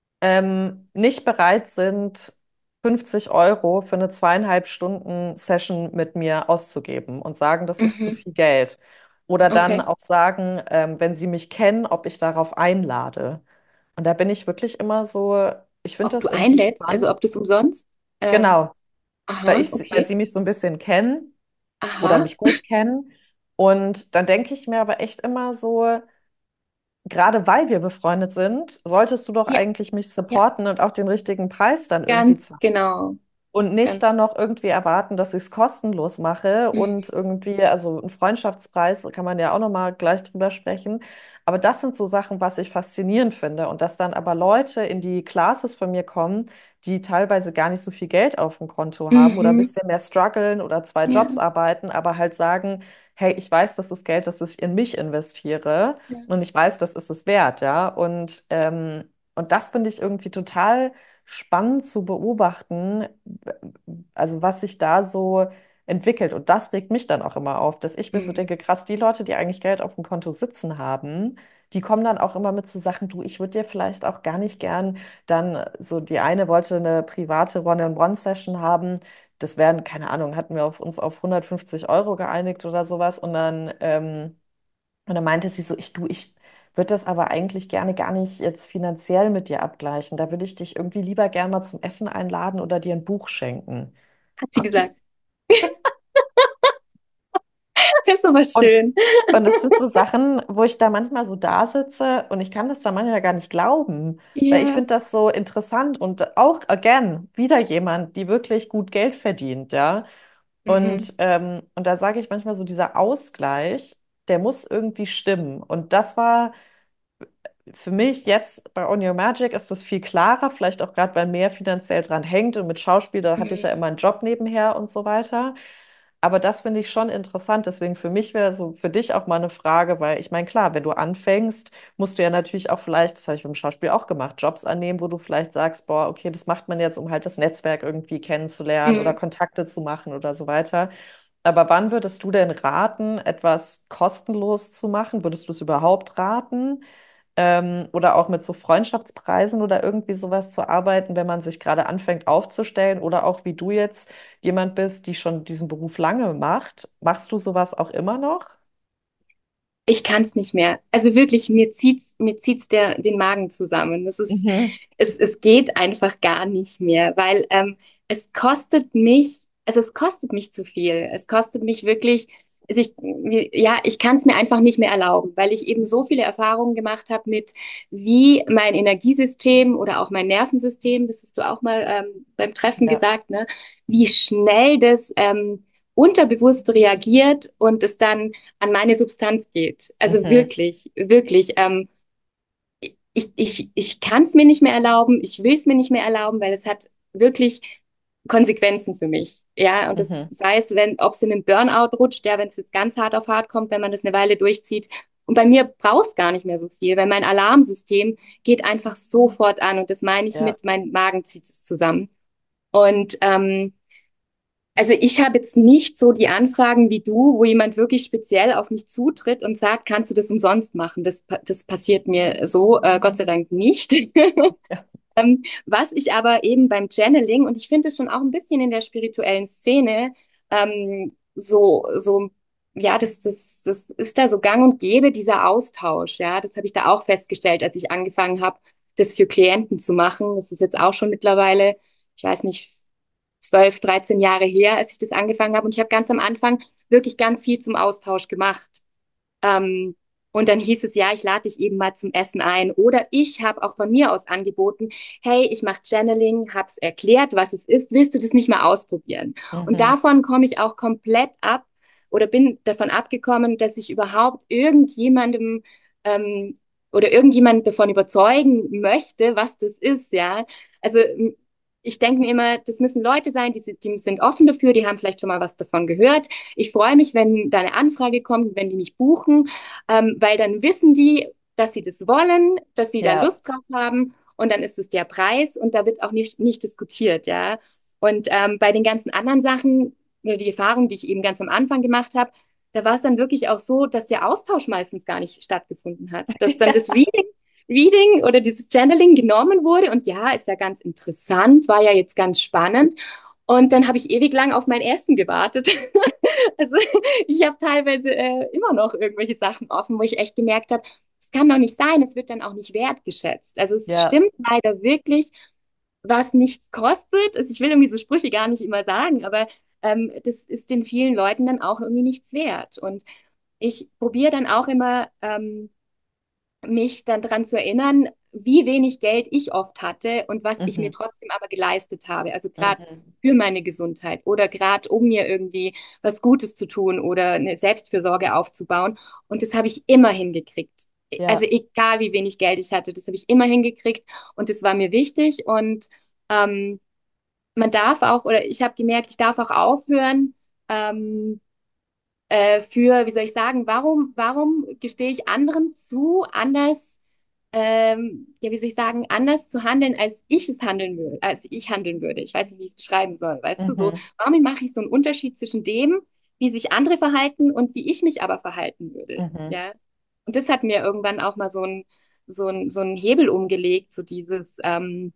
ähm, nicht bereit sind, fünfzig Euro für eine zweieinhalb Stunden Session mit mir auszugeben und sagen, das ist zu Mhm. viel Geld. Oder dann Okay. auch sagen, ähm, wenn sie mich kennen, ob ich darauf einlade. Und da bin ich wirklich immer so, ich finde Ob das du irgendwie einlädst, also spannend. ob du es umsonst. Ähm, Genau, weil aha, ich, weil okay. sie mich so ein bisschen kennen oder Aha. mich gut kennen. Und dann denke ich mir aber echt immer so, gerade weil wir befreundet sind, solltest du doch Ja, eigentlich mich ja, supporten und auch den richtigen Preis dann irgendwie ganz zahlen. genau. Und nicht Ganz. dann noch irgendwie erwarten, dass ich es kostenlos mache und Mhm. irgendwie, also einen Freundschaftspreis kann man ja auch nochmal gleich drüber sprechen. Aber das sind so Sachen, was ich faszinierend finde. Und dass dann aber Leute in die Classes von mir kommen, die teilweise gar nicht so viel Geld auf dem Konto haben oder ein Mhm. bisschen mehr strugglen oder zwei Ja. Jobs arbeiten, aber halt sagen, hey, ich weiß, das ist Geld, das ich in mich investiere Ja. und ich weiß, das ist es wert, ja. Und, ähm, und das finde ich irgendwie total spannend zu beobachten, also was sich da so entwickelt. Und das regt mich dann auch immer auf, dass ich mir so Mhm. denke, krass, die Leute, die eigentlich Geld auf dem Konto sitzen haben, die kommen dann auch immer mit so Sachen, du, ich würde dir vielleicht auch gar nicht gern dann, so die eine wollte eine private One-on-One-Session haben. Das wären, keine Ahnung, hatten wir auf uns auf hundertfünfzig Euro geeinigt oder sowas. Und dann, ähm, und dann meinte sie so, ich, du, ich würde das aber eigentlich gerne gar nicht jetzt finanziell mit dir abgleichen. Da würde ich dich irgendwie lieber gerne mal zum Essen einladen oder dir ein Buch schenken. Hat sie gesagt. Das ist aber Und, schön. und das sind so Sachen, wo ich da manchmal so da sitze und ich kann das da manchmal gar nicht glauben, weil ich Ja. finde das so interessant und auch, again, wieder jemand, die wirklich gut Geld verdient, ja. Mhm. Und, ähm, und da sage ich manchmal so, dieser Ausgleich, der muss irgendwie stimmen. Und das war für mich jetzt bei On Your Magic ist das viel klarer, vielleicht auch gerade, weil mehr finanziell dran hängt und mit Schauspiel, da hatte ich ja Mhm. immer einen Job nebenher und so weiter. Aber das finde ich schon interessant. Deswegen für mich wäre so für dich auch mal eine Frage, weil ich meine, klar, wenn du anfängst, musst du ja natürlich auch vielleicht, das habe ich beim Schauspiel auch gemacht, Jobs annehmen, wo du vielleicht sagst, boah, okay, das macht man jetzt, um halt das Netzwerk irgendwie kennenzulernen oder Mhm. Kontakte zu machen oder so weiter. Aber wann würdest du denn raten, etwas kostenlos zu machen? Würdest du es überhaupt raten? Ähm, oder auch mit so Freundschaftspreisen oder irgendwie sowas zu arbeiten, wenn man sich gerade anfängt aufzustellen oder auch wie du jetzt jemand bist, die schon diesen Beruf lange macht. Machst du sowas auch immer noch? Ich kann es nicht mehr. Also wirklich, mir zieht's, mir zieht's der, den Magen zusammen. Das ist, Mhm. es, es geht einfach gar nicht mehr, weil ähm, es kostet mich, also es kostet mich zu viel. Es kostet mich wirklich, also ich, ja, ich kann es mir einfach nicht mehr erlauben, weil ich eben so viele Erfahrungen gemacht habe mit, wie mein Energiesystem oder auch mein Nervensystem, das hast du auch mal ähm, beim Treffen Ja. gesagt, ne, wie schnell das ähm, unterbewusst reagiert und es dann an meine Substanz geht. Also Mhm. wirklich, wirklich. Ähm, ich ich, ich kann es mir nicht mehr erlauben, ich will es mir nicht mehr erlauben, weil es hat wirklich Konsequenzen für mich. Ja, und das Mhm. sei es, wenn, ob es in einen Burnout rutscht, ja, wenn es jetzt ganz hart auf hart kommt, wenn man das eine Weile durchzieht. Und bei mir braucht es gar nicht mehr so viel, weil mein Alarmsystem geht einfach sofort an. Und das meine ich Ja. mit, mein Magen zieht es zusammen. Und ähm, also ich habe jetzt nicht so die Anfragen wie du, wo jemand wirklich speziell auf mich zutritt und sagt, kannst du das umsonst machen? Das, das passiert mir so, äh, Gott sei Dank nicht. Ja. Ähm, was ich aber eben beim Channeling, und ich finde es schon auch ein bisschen in der spirituellen Szene, ähm, so, so, ja, das, das, das ist da so gang und gäbe, dieser Austausch, ja, das habe ich da auch festgestellt, als ich angefangen habe, das für Klienten zu machen. Das ist jetzt auch schon mittlerweile, ich weiß nicht, zwölf, dreizehn Jahre her, als ich das angefangen habe. Und ich habe ganz am Anfang wirklich ganz viel zum Austausch gemacht. Ähm, und dann hieß es, ja, ich lade dich eben mal zum Essen ein. Oder ich habe auch von mir aus angeboten, hey, ich mache Channeling, habe es erklärt, was es ist. Willst du das nicht mal ausprobieren? Und Mhm. davon komme ich auch komplett ab oder bin davon abgekommen, dass ich überhaupt irgendjemandem ähm, oder irgendjemand davon überzeugen möchte, was das ist, ja. Also ich denke mir immer, das müssen Leute sein, die sind, die sind offen dafür, die haben vielleicht schon mal was davon gehört. Ich freue mich, wenn da eine Anfrage kommt, wenn die mich buchen, ähm, weil dann wissen die, dass sie das wollen, dass sie da Ja. Lust drauf haben und dann ist es der Preis und da wird auch nicht, nicht diskutiert, ja. Und ähm, bei den ganzen anderen Sachen, die Erfahrung, die ich eben ganz am Anfang gemacht habe, da war es dann wirklich auch so, dass der Austausch meistens gar nicht stattgefunden hat. Dass dann das Reading Reading oder dieses Channeling genommen wurde. Und ja, ist ja ganz interessant, war ja jetzt ganz spannend. Und dann habe ich ewig lang auf mein Essen gewartet. Also ich habe teilweise äh, immer noch irgendwelche Sachen offen, wo ich echt gemerkt habe, es kann doch nicht sein, es wird dann auch nicht wertgeschätzt. Also es Ja. stimmt leider wirklich, was nichts kostet. Also ich will irgendwie so Sprüche gar nicht immer sagen, aber ähm, das ist den vielen Leuten dann auch irgendwie nichts wert. Und ich probiere dann auch immer, ähm, mich dann daran zu erinnern, wie wenig Geld ich oft hatte und was ich mir Mhm. trotzdem aber geleistet habe. Also gerade Mhm. für meine Gesundheit oder gerade um mir irgendwie was Gutes zu tun oder eine Selbstfürsorge aufzubauen. Und das habe ich immer hingekriegt. Also Ja. egal wie wenig Geld ich hatte, das habe ich immer hingekriegt und das war mir wichtig. Und ähm, man darf auch, oder ich habe gemerkt, ich darf auch aufhören, ähm, äh, für, wie soll ich sagen, warum, warum gestehe ich anderen zu, anders, ähm, ja, wie soll ich sagen, anders zu handeln, als ich es handeln würde, als ich handeln würde. Ich weiß nicht, wie ich es beschreiben soll, weißt du, so, Mhm. warum mache ich so einen Unterschied zwischen dem, wie sich andere verhalten und wie ich mich aber verhalten würde, Mhm. ja. Und das hat mir irgendwann auch mal so ein, so ein, so ein Hebel umgelegt, so dieses, ähm,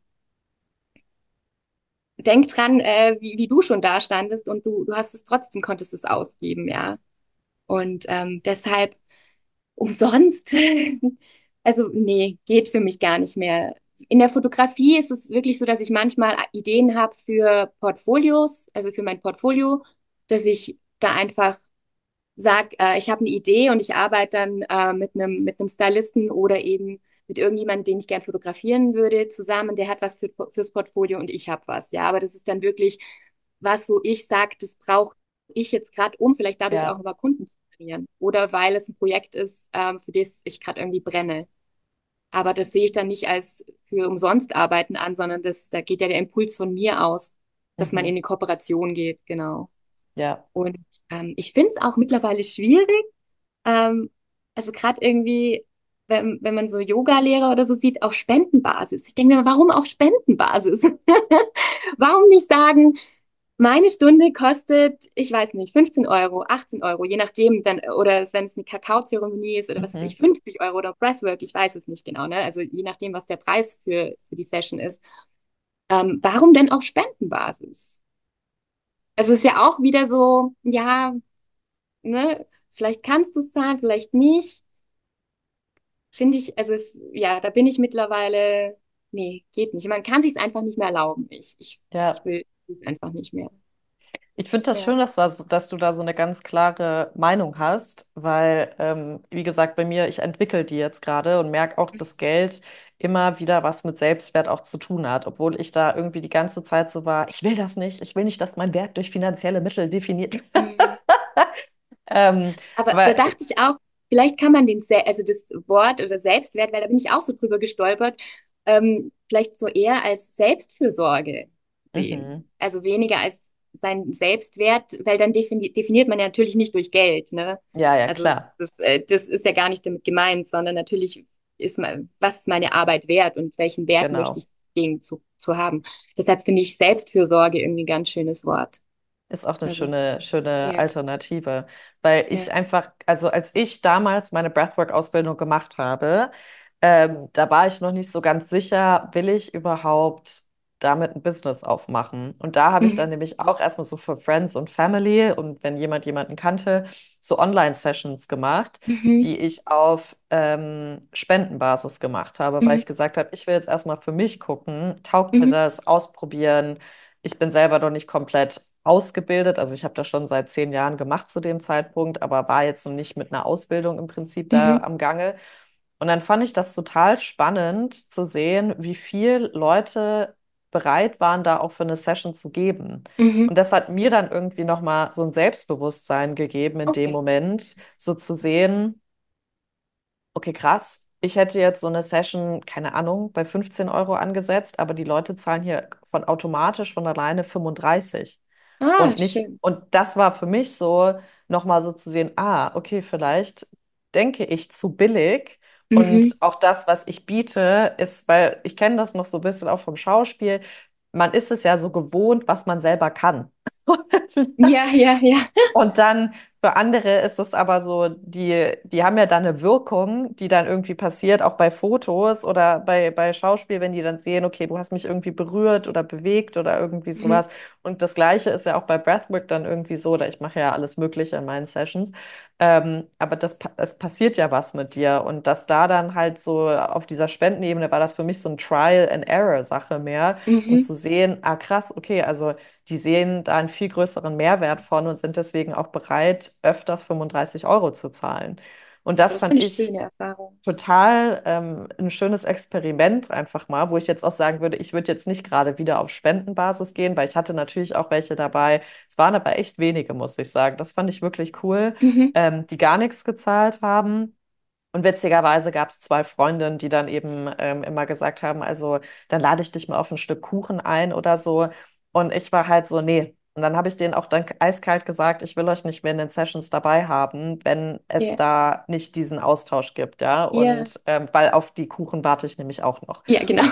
denk dran, äh, wie, wie du schon da standest und du, du hast es trotzdem, konntest es ausgeben, ja. Und ähm, deshalb umsonst, also nee, geht für mich gar nicht mehr. In der Fotografie ist es wirklich so, dass ich manchmal Ideen habe für Portfolios, also für mein Portfolio, dass ich da einfach sage, äh, ich habe eine Idee und ich arbeite dann äh, mit einem mit einem Stylisten oder eben mit irgendjemandem, den ich gern fotografieren würde, zusammen. Der hat was für, fürs Portfolio und ich habe was. Ja, aber das ist dann wirklich was, wo ich sage, das brauche ich jetzt gerade, um vielleicht dadurch auch Ja. über Kunden zu generieren. Oder weil es ein Projekt ist, ähm, für das ich gerade irgendwie brenne. Aber das sehe ich dann nicht als für umsonst arbeiten an, sondern das, da geht ja der Impuls von mir aus, dass man in Mhm. die Kooperation geht, genau. Ja. Und ähm, ich finde es auch mittlerweile schwierig, ähm, also gerade irgendwie, wenn, wenn man so Yoga-Lehrer oder so sieht, auf Spendenbasis. Ich denke mir, warum auf Spendenbasis? Warum nicht sagen, meine Stunde kostet, ich weiß nicht, fünfzehn Euro, achtzehn Euro, je nachdem, dann, oder wenn es eine Kakaozeremonie ist oder was weiß ich, Mhm. fünfzig Euro oder Breathwork, ich weiß es nicht genau, ne? Also je nachdem, was der Preis für, für die Session ist. Ähm, warum denn auf Spendenbasis? Also es ist ja auch wieder so, ja, ne, vielleicht kannst du es zahlen, vielleicht nicht. Finde ich, also es- ja, da bin ich mittlerweile, nee, geht nicht. Man kann sich es einfach nicht mehr erlauben. Ich, ich, ich Ja. will es einfach nicht mehr. Ich finde das Ja. schön, dass, da, so- dass du da so eine ganz klare Meinung hast, weil, ähm, wie gesagt, bei mir, ich entwickle die jetzt gerade und merke auch, dass Geld immer wieder was mit Selbstwert auch zu tun hat, obwohl ich da irgendwie die ganze Zeit so war, ich will das nicht, ich will nicht, dass mein Wert durch finanzielle Mittel definiert wird. Mhm. Ähm, Aber da aber dachte ich auch, vielleicht kann man den, Se- also das Wort oder Selbstwert, weil da bin ich auch so drüber gestolpert, ähm, vielleicht so eher als Selbstfürsorge sehen. mhm. Also weniger als sein Selbstwert, weil dann defini definiert man ja natürlich nicht durch Geld, ne? Ja, ja, Also klar, das, äh, das ist ja gar nicht damit gemeint, sondern natürlich ist mal, was ist meine Arbeit wert und welchen Wert möchte genau. ich gegen zu, zu haben. Deshalb finde ich Selbstfürsorge irgendwie ein ganz schönes Wort. Ist auch eine Also, schöne, schöne ja, Alternative, weil ich ja. einfach, also als ich damals meine Breathwork-Ausbildung gemacht habe, ähm, da war ich noch nicht so ganz sicher, will ich überhaupt damit ein Business aufmachen? Und da habe ich dann Mhm. nämlich auch erstmal so für Friends und Family und wenn jemand jemanden kannte, so Online-Sessions gemacht, Mhm. die ich auf ähm, Spendenbasis gemacht habe, weil Mhm. ich gesagt habe, ich will jetzt erstmal für mich gucken, taugt mir Mhm. das, ausprobieren. Ich bin selber noch nicht komplett ausgebildet. Also ich habe das schon seit zehn Jahren gemacht zu dem Zeitpunkt, aber war jetzt noch nicht mit einer Ausbildung im Prinzip da Mhm. am Gange. Und dann fand ich das total spannend zu sehen, wie viel Leute bereit waren, da auch für eine Session zu geben. Mhm. Und das hat mir dann irgendwie nochmal so ein Selbstbewusstsein gegeben in dem Okay. Moment, so zu sehen, okay, krass. Ich hätte jetzt so eine Session, keine Ahnung, bei fünfzehn Euro angesetzt, aber die Leute zahlen hier von automatisch von alleine fünfunddreißig. Ah, Und nicht, schön. und das war für mich so, nochmal so zu sehen, ah, okay, vielleicht denke ich zu billig. Mhm. Und auch das, was ich biete, ist, weil ich kenne das noch so ein bisschen auch vom Schauspiel, man ist es ja so gewohnt, was man selber kann. Ja, ja, ja. Und dann für andere ist es aber so, die, die haben ja dann eine Wirkung, die dann irgendwie passiert, auch bei Fotos oder bei, bei Schauspiel, wenn die dann sehen, okay, du hast mich irgendwie berührt oder bewegt oder irgendwie Mhm. sowas. Und das Gleiche ist ja auch bei Breathwork dann irgendwie so, oder ich mache ja alles Mögliche in meinen Sessions. Ähm, aber das, pa- es passiert ja was mit dir. Und dass da dann halt so auf dieser Spendenebene war das für mich so ein Trial-and-Error-Sache mehr. Und Mhm. zu sehen, ah krass, okay, also die sehen da einen viel größeren Mehrwert von und sind deswegen auch bereit, öfters fünfunddreißig Euro zu zahlen. Und das Das fand finde ich ich schöne Erfahrung. total ähm, ein schönes Experiment einfach mal, wo ich jetzt auch sagen würde, ich würde jetzt nicht gerade wieder auf Spendenbasis gehen, weil ich hatte natürlich auch welche dabei. Es waren aber echt wenige, muss ich sagen. Das fand ich wirklich cool, Mhm. ähm, die gar nichts gezahlt haben. Und witzigerweise gab es zwei Freundinnen, die dann eben ähm, immer gesagt haben, also dann lade ich dich mal auf ein Stück Kuchen ein oder so. Und ich war halt so, nee. Und dann habe ich denen auch dann eiskalt gesagt, ich will euch nicht mehr in den Sessions dabei haben, wenn es Ja, da nicht diesen Austausch gibt, ja. ja, Und ähm, weil auf die Kuchen warte ich nämlich auch noch. ja, genau.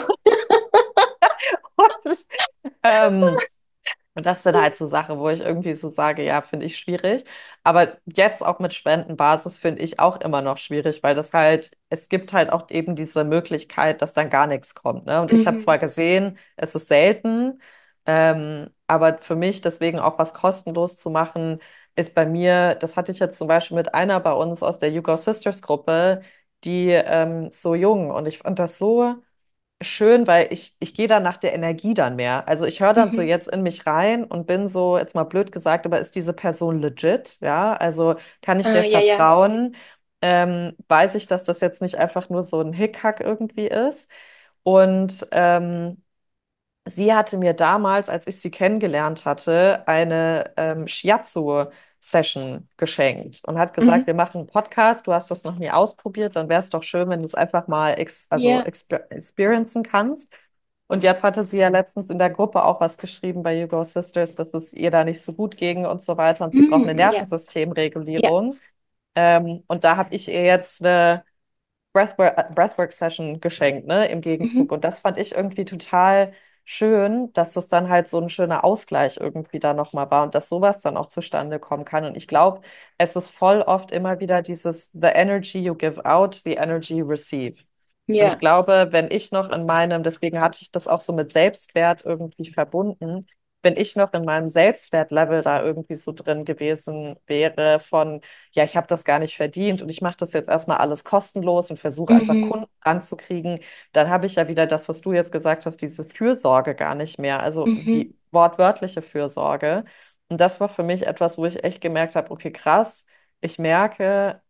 Und, ähm, und das sind halt so Sachen, wo ich irgendwie so sage, ja, finde ich schwierig. Aber jetzt auch mit Spendenbasis finde ich auch immer noch schwierig, weil das halt, es gibt halt auch eben diese Möglichkeit, dass dann gar nichts kommt, ne? Und ich habe zwar Mhm. gesehen, es ist selten, ähm, aber für mich deswegen auch was kostenlos zu machen, ist bei mir, das hatte ich jetzt zum Beispiel mit einer bei uns aus der You Go Sisters Gruppe, die ähm, so jung und ich fand das so schön, weil ich, ich gehe dann nach der Energie dann mehr. Also ich höre dann so Mhm. jetzt in mich rein und bin so, jetzt mal blöd gesagt, aber ist diese Person legit? Ja, also kann ich der Ah, ja, ja. vertrauen? Ähm, weiß ich, dass das jetzt nicht einfach nur so ein Hickhack irgendwie ist? Und ähm, sie hatte mir damals, als ich sie kennengelernt hatte, eine ähm, Shiatsu Session geschenkt und hat gesagt, Mhm. wir machen einen Podcast, du hast das noch nie ausprobiert, dann wäre es doch schön, wenn du es einfach mal ex also Ja. exper experiencen kannst. Und jetzt hatte sie ja letztens in der Gruppe auch was geschrieben bei You Go Sisters, dass es ihr da nicht so gut ging und so weiter und sie braucht eine Mhm. Ja. Ja. Nervensystemregulierung. Ähm, und da habe ich ihr jetzt eine Breathwork, Breathwork-Session geschenkt, ne, im Gegenzug. Mhm. Und das fand ich irgendwie total schön, dass das dann halt so ein schöner Ausgleich irgendwie da nochmal war und dass sowas dann auch zustande kommen kann. Und ich glaube, es ist voll oft immer wieder dieses The energy you give out, the energy you receive. Und ich Ja. glaube, wenn ich noch in meinem, deswegen hatte ich das auch so mit Selbstwert irgendwie verbunden, wenn ich noch in meinem Selbstwertlevel da irgendwie so drin gewesen wäre von, ja, ich habe das gar nicht verdient und ich mache das jetzt erstmal alles kostenlos und versuche einfach Mhm. Kunden ranzukriegen, dann habe ich ja wieder das, was du jetzt gesagt hast, diese Fürsorge gar nicht mehr, also Mhm. die wortwörtliche Fürsorge. Und das war für mich etwas, wo ich echt gemerkt habe, okay, krass, ich merke,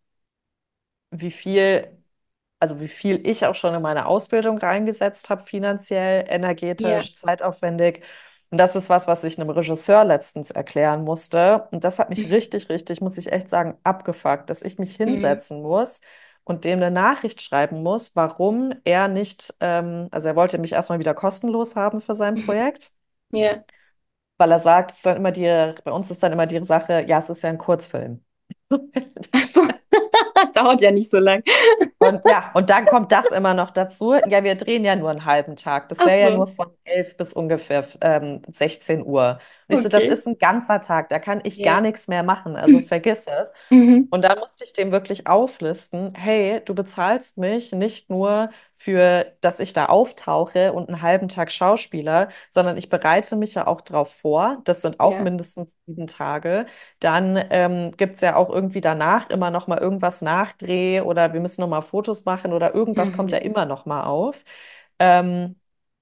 wie viel also wie viel ich auch schon in meine Ausbildung reingesetzt habe, finanziell, Ja. energetisch, zeitaufwendig. Und das ist was, was ich einem Regisseur letztens erklären musste. Und das hat mich Mhm. richtig, richtig, muss ich echt sagen, abgefuckt, dass ich mich Mhm. hinsetzen muss und dem eine Nachricht schreiben muss, warum er nicht, ähm, also er wollte mich erstmal wieder kostenlos haben für sein Mhm. Projekt, Ja. weil er sagt, es ist dann immer die, bei uns ist dann immer die Sache, ja, es ist ja ein Kurzfilm. Ach so. Dauert ja nicht so lang. Und ja, und dann kommt das immer noch dazu. Ja, wir drehen ja nur einen halben Tag. Das Ach wäre ja so. nur von elf bis ungefähr ähm, sechzehn Uhr. Und ich so, das Okay. ist ein ganzer Tag, da kann ich gar Ja. nichts mehr machen. Also vergiss es. Mhm. Und da musste ich dem wirklich auflisten, hey, du bezahlst mich nicht nur für, dass ich da auftauche und einen halben Tag Schauspieler, sondern ich bereite mich ja auch drauf vor. Das sind auch Ja. mindestens sieben Tage. Dann ähm, gibt es ja auch irgendwie danach immer noch mal irgendwas Nachdreh oder wir müssen noch mal Fotos machen oder irgendwas kommt ja Mhm. immer noch mal auf. Ähm,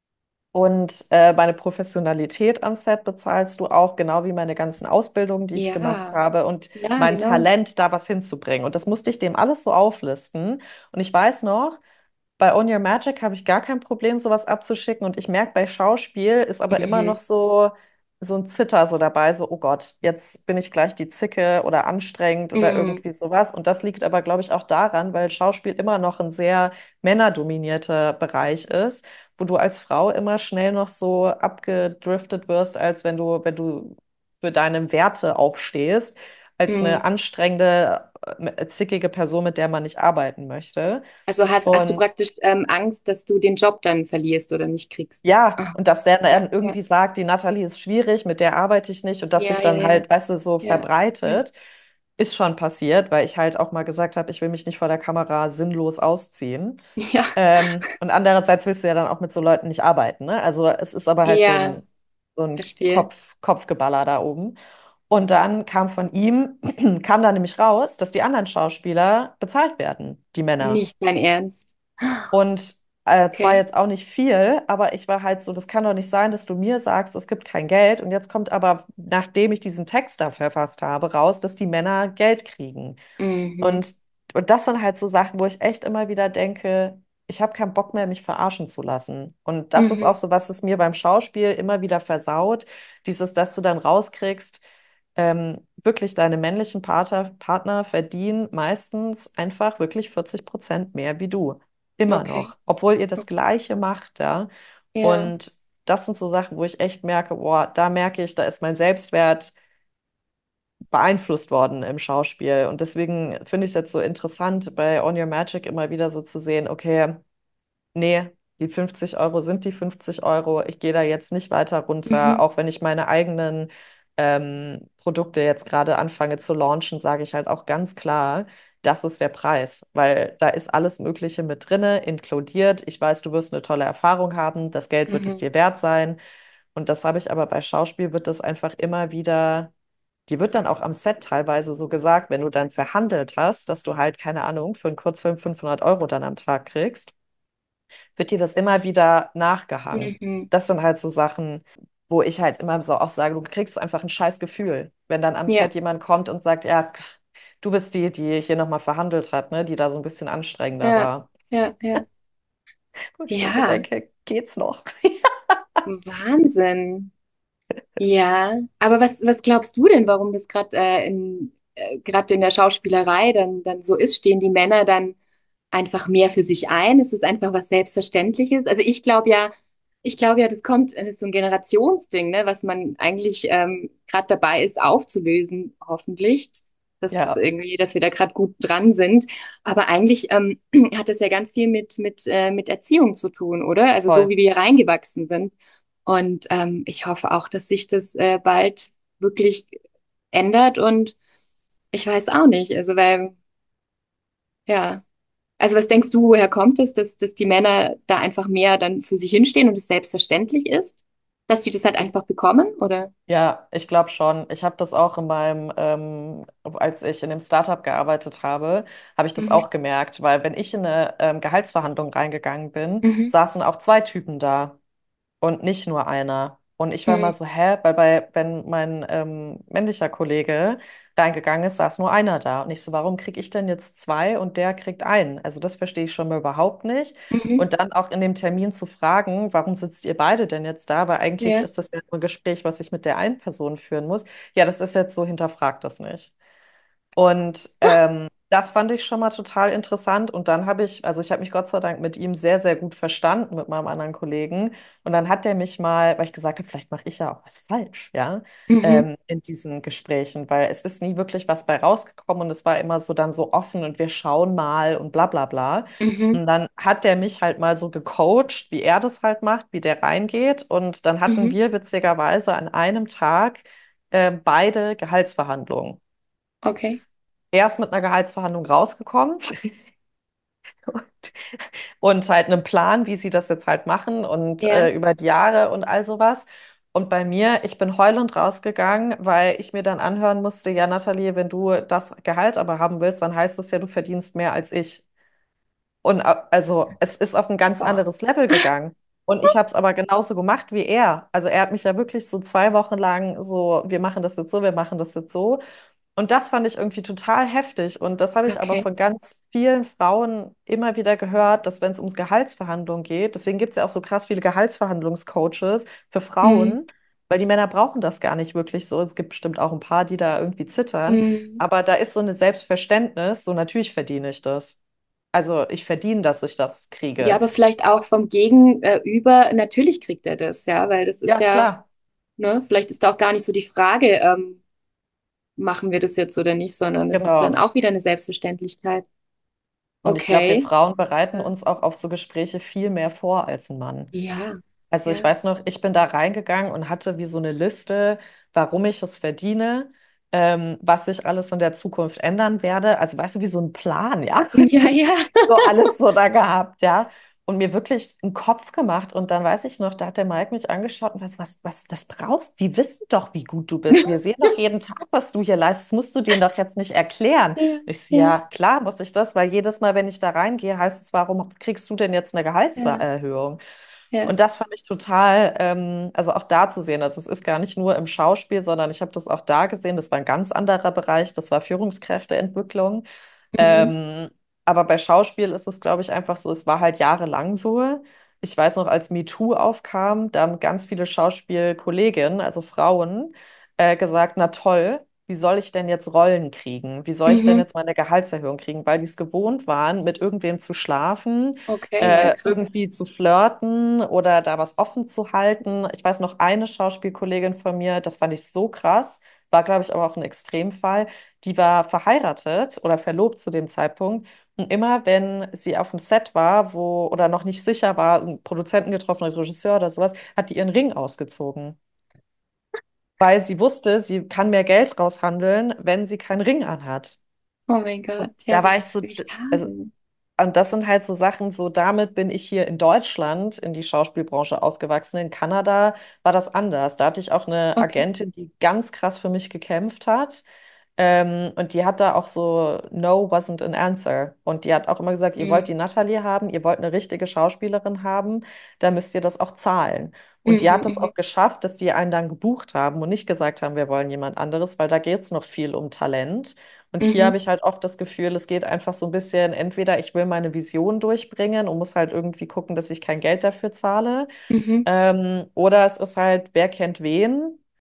und äh, meine Professionalität am Set bezahlst du auch, genau wie meine ganzen Ausbildungen, die ich gemacht Ja. habe und Ja, mein genau. Talent, da was hinzubringen. Und das musste ich dem alles so auflisten. Und ich weiß noch, bei Own Your Magic habe ich gar kein Problem, sowas abzuschicken. Und ich merke, bei Schauspiel ist aber immer noch Mhm. so, so ein Zitter so dabei, so, oh Gott, jetzt bin ich gleich die Zicke oder anstrengend oder Mhm. irgendwie sowas. Und das liegt aber, glaube ich, auch daran, weil Schauspiel immer noch ein sehr männerdominierter Bereich ist, wo du als Frau immer schnell noch so abgedriftet wirst, als wenn du, wenn du für deine Werte aufstehst, als eine Mhm. anstrengende, äh, zickige Person, mit der man nicht arbeiten möchte. Also hast, hast du Und praktisch ähm, Angst, dass du den Job dann verlierst oder nicht kriegst? ja, Ah, und dass der ja, dann ja, irgendwie sagt, die Natalie ist schwierig, mit der arbeite ich nicht und dass sich ja, ja, dann ja, halt, weißt du, so ja, ja. verbreitet, ist schon passiert, weil ich halt auch mal gesagt habe, ich will mich nicht vor der Kamera sinnlos ausziehen. Ja, Ähm, und andererseits willst du ja dann auch mit so Leuten nicht arbeiten, ne? Also es ist aber halt so ja, ein, so ein verstehe. Kopf, Kopfgeballer da oben. Und dann kam von ihm, kam da nämlich raus, dass die anderen Schauspieler bezahlt werden, die Männer. Nicht dein Ernst. Und äh, zwar Okay. jetzt auch nicht viel, aber ich war halt so, das kann doch nicht sein, dass du mir sagst, es gibt kein Geld. Und jetzt kommt aber, nachdem ich diesen Text da verfasst habe, raus, dass die Männer Geld kriegen. Mhm. Und, und das sind halt so Sachen, wo ich echt immer wieder denke, ich habe keinen Bock mehr, mich verarschen zu lassen. Und das ist auch Mhm. so, was es mir beim Schauspiel immer wieder versaut, dieses, dass du dann rauskriegst, ähm, wirklich deine männlichen Partner, Partner verdienen meistens einfach wirklich vierzig Prozent mehr wie du. Immer Okay. noch, obwohl ihr das Okay. Gleiche macht, ja. Ja. Und das sind so Sachen, wo ich echt merke, boah, da merke ich, da ist mein Selbstwert beeinflusst worden im Schauspiel. Und deswegen finde ich es jetzt so interessant, bei On Your Magic immer wieder so zu sehen, okay, nee, die fünfzig Euro sind die fünfzig Euro. Ich gehe da jetzt nicht weiter runter. Mhm. Auch wenn ich meine eigenen ähm, Produkte jetzt gerade anfange zu launchen, sage ich halt auch ganz klar, das ist der Preis, weil da ist alles Mögliche mit drinne, inkludiert. Ich weiß, du wirst eine tolle Erfahrung haben, das Geld wird es Mhm. dir wert sein. Und das habe ich aber bei Schauspiel wird das einfach immer wieder, die wird dann auch am Set teilweise so gesagt, wenn du dann verhandelt hast, dass du halt, keine Ahnung, für einen Kurzfilm fünfhundert Euro dann am Tag kriegst, wird dir das immer wieder nachgehangen. Mhm. Das sind halt so Sachen, wo ich halt immer so auch sage, du kriegst einfach ein scheiß Gefühl, wenn dann am Set Ja. jemand kommt und sagt, ja, du bist die, die hier nochmal verhandelt hat, ne, die da so ein bisschen anstrengender Ja. war. Ja. Ja. Wo ich mir so Ja. denke, geht's noch? Wahnsinn. Ja, aber was, was glaubst du denn, warum das gerade äh, in, äh, gerade in der Schauspielerei dann, dann so ist? Stehen die Männer dann einfach mehr für sich ein? Ist es einfach was Selbstverständliches? Also ich glaube ja, ich glaube ja, das kommt, das ist so ein Generationsding, ne, was man eigentlich ähm, gerade dabei ist aufzulösen, hoffentlich, dass das Ja, irgendwie, dass wir da gerade gut dran sind. Aber eigentlich ähm, hat das ja ganz viel mit, mit, äh, mit Erziehung zu tun, oder? Also so voll. wie wir hier reingewachsen sind. Und ähm, ich hoffe auch, dass sich das äh, bald wirklich ändert. Und ich weiß auch nicht, also weil, ja. Also was denkst du, woher kommt es, dass, dass die Männer da einfach mehr dann für sich hinstehen und es selbstverständlich ist? Dass die das halt Ich, einfach bekommen, oder? ja, ich glaube schon. Ich habe das auch in meinem, ähm, als ich in dem Startup gearbeitet habe, habe ich das Mhm. auch gemerkt, weil wenn ich in eine ähm, Gehaltsverhandlung reingegangen bin, Mhm. saßen auch zwei Typen da. Und nicht nur einer. Und ich war immer Mhm. so, hä? Weil bei, wenn mein ähm, männlicher Kollege reingegangen ist, saß nur einer da. Und ich so, warum kriege ich denn jetzt zwei und der kriegt einen? Also das verstehe ich schon mal überhaupt nicht. Mhm. Und dann auch in dem Termin zu fragen, warum sitzt ihr beide denn jetzt da? Weil eigentlich Ja. ist das ja nur ein Gespräch, was ich mit der einen Person führen muss. Ja, das ist jetzt so, hinterfragt das nicht. Und ähm, das fand ich schon mal total interessant. Und dann habe ich, also ich habe mich Gott sei Dank mit ihm sehr, sehr gut verstanden, mit meinem anderen Kollegen. Und dann hat er mich mal, weil ich gesagt habe, vielleicht mache ich ja auch was falsch, ja, Mhm. ähm, in diesen Gesprächen, weil es ist nie wirklich was bei rausgekommen und es war immer so dann so offen und wir schauen mal und bla bla bla. Mhm. Und dann hat der mich halt mal so gecoacht, wie er das halt macht, wie der reingeht. Und dann hatten Mhm. wir witzigerweise an einem Tag äh, beide Gehaltsverhandlungen. Okay. Er ist mit einer Gehaltsverhandlung rausgekommen und halt einem Plan, wie sie das jetzt halt machen und äh, Ja. über die Jahre und all sowas. Und bei mir, ich bin heulend rausgegangen, weil ich mir dann anhören musste, ja, Nathalie, wenn du das Gehalt aber haben willst, dann heißt das ja, du verdienst mehr als ich. Und äh, also es ist auf ein ganz Oh. anderes Level gegangen. Und ich habe es aber genauso gemacht wie er. Also er hat mich ja wirklich so zwei Wochen lang so, wir machen das jetzt so, wir machen das jetzt so. Und das fand ich irgendwie total heftig. Und das habe ich aber Okay. von ganz vielen Frauen immer wieder gehört, dass wenn es ums Gehaltsverhandlungen geht, deswegen gibt es ja auch so krass viele Gehaltsverhandlungscoaches für Mhm. Frauen, weil die Männer brauchen das gar nicht wirklich so. Es gibt bestimmt auch ein paar, die da irgendwie zittern. Mhm. Aber da ist so eine Selbstverständnis, so natürlich verdiene ich das. Also ich verdiene, dass ich das Ja, kriege. aber vielleicht auch vom Gegenüber, natürlich kriegt er das, ja, weil das ist Ja, ja, klar, ne, vielleicht ist da auch gar nicht so die Frage, ähm, machen wir das jetzt oder nicht, sondern es ist dann genau. auch wieder eine Selbstverständlichkeit. Und ich glaube, wir Okay. Frauen bereiten Ja, uns auch auf so Gespräche viel mehr vor als ein Mann. ja. Also ich Ja. weiß noch, ich bin da reingegangen und hatte wie so eine Liste, warum ich es verdiene, ähm, was ich alles in der Zukunft ändern werde. Also weißt du, wie so ein Plan, ja? Ja, ja. So alles so da gehabt, ja. Und mir wirklich einen Kopf gemacht. Und dann weiß ich noch, da hat der Mike mich angeschaut und was, was, was, das brauchst. Die wissen doch, wie gut du bist. Wir sehen doch jeden Tag, was du hier leistest. Das musst du denen doch jetzt nicht erklären. Ja, Ich so, ja, ja, klar muss ich das, weil jedes Mal, wenn ich da reingehe, heißt es, warum kriegst du denn jetzt eine ja, Gehaltserhöhung? ja. Und das fand ich total, ähm, also auch da zu sehen. Also es ist gar nicht nur im Schauspiel, sondern ich habe das auch da gesehen. Das war ein ganz anderer Bereich. Das war Führungskräfteentwicklung. Mhm. Ähm, aber bei Schauspiel ist es, glaube ich, einfach so, es war halt jahrelang so. Ich weiß noch, als MeToo aufkam, da haben ganz viele Schauspielkolleginnen, also Frauen, äh, gesagt, na toll, wie soll ich denn jetzt Rollen kriegen? Wie soll ich denn Mhm. jetzt meine Gehaltserhöhung kriegen? Weil die es gewohnt waren, mit irgendwem zu schlafen, Okay, ja, äh, krass. irgendwie zu flirten oder da was offen zu halten. Ich weiß noch, eine Schauspielkollegin von mir, das fand ich so krass, war, glaube ich, aber auch ein Extremfall, die war verheiratet oder verlobt zu dem Zeitpunkt. Und immer, wenn sie auf dem Set war, wo oder noch nicht sicher war, einen Produzenten getroffen hat, Regisseur oder sowas, hat die ihren Ring ausgezogen. Weil sie wusste, sie kann mehr Geld raushandeln, wenn sie keinen Ring anhat. Oh mein Und Gott, ja, da war das ich ist so, ziemlich also krass. und das sind halt so Sachen, so damit bin ich hier in Deutschland in die Schauspielbranche aufgewachsen. In Kanada war das anders. Da hatte ich auch eine Okay. Agentin, die ganz krass für mich gekämpft hat. Ähm, und die hat da auch so, No wasn't an answer. Und die hat auch immer gesagt, ihr wollt die Mhm. Natalie haben, ihr wollt eine richtige Schauspielerin haben, da müsst ihr das auch zahlen. Und die Mhm. hat es Mhm. auch geschafft, dass die einen dann gebucht haben und nicht gesagt haben, wir wollen jemand anderes, weil da geht es noch viel um Talent. Und hier Mhm. habe ich halt oft das Gefühl, es geht einfach so ein bisschen, entweder ich will meine Vision durchbringen und muss halt irgendwie gucken, dass ich kein Geld dafür zahle, Mhm. ähm, oder es ist halt, wer kennt wen.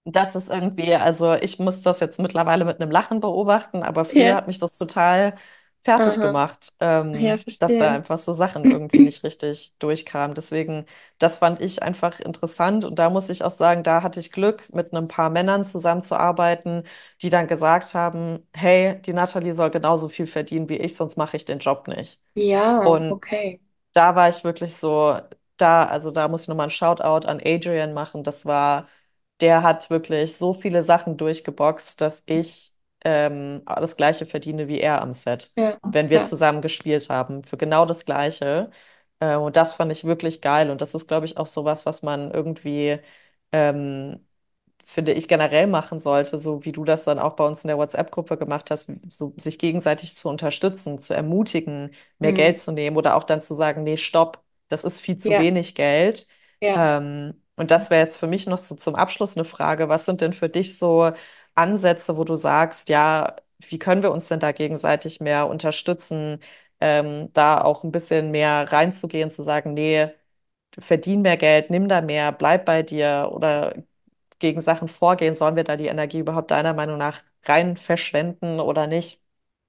Das ist irgendwie, also ich muss das jetzt mittlerweile mit einem Lachen beobachten, aber früher Ja, hat mich das total fertig aha. gemacht, Ja, ähm, dass da verstehe. einfach so Sachen irgendwie nicht richtig durchkamen. Deswegen, das fand ich einfach interessant und da muss ich auch sagen, da hatte ich Glück, mit ein paar Männern zusammenzuarbeiten, die dann gesagt haben, hey, die Natalie soll genauso viel verdienen wie ich, sonst mache ich den Job nicht. Ja, Und okay. da war ich wirklich so, da, also da muss ich nochmal einen Shoutout an Adrian machen. Das war, der hat wirklich so viele Sachen durchgeboxt, dass ich ähm, das Gleiche verdiene wie er am Set, Ja, wenn wir ja, zusammen gespielt haben, für genau das Gleiche. Äh, und das fand ich wirklich geil. Und das ist, glaube ich, auch sowas, was man irgendwie ähm, finde ich, generell machen sollte, so wie du das dann auch bei uns in der WhatsApp-Gruppe gemacht hast, so sich gegenseitig zu unterstützen, zu ermutigen, mehr mm, Geld zu nehmen oder auch dann zu sagen, nee, stopp, das ist viel zu ja, wenig Geld. ja. Ähm, und das wäre jetzt für mich noch so zum Abschluss eine Frage, was sind denn für dich so Ansätze, wo du sagst, ja, wie können wir uns denn da gegenseitig mehr unterstützen, ähm, da auch ein bisschen mehr reinzugehen, zu sagen, nee, verdien mehr Geld, nimm da mehr, bleib bei dir oder gegen Sachen vorgehen? Sollen wir da die Energie überhaupt deiner Meinung nach rein verschwenden oder nicht?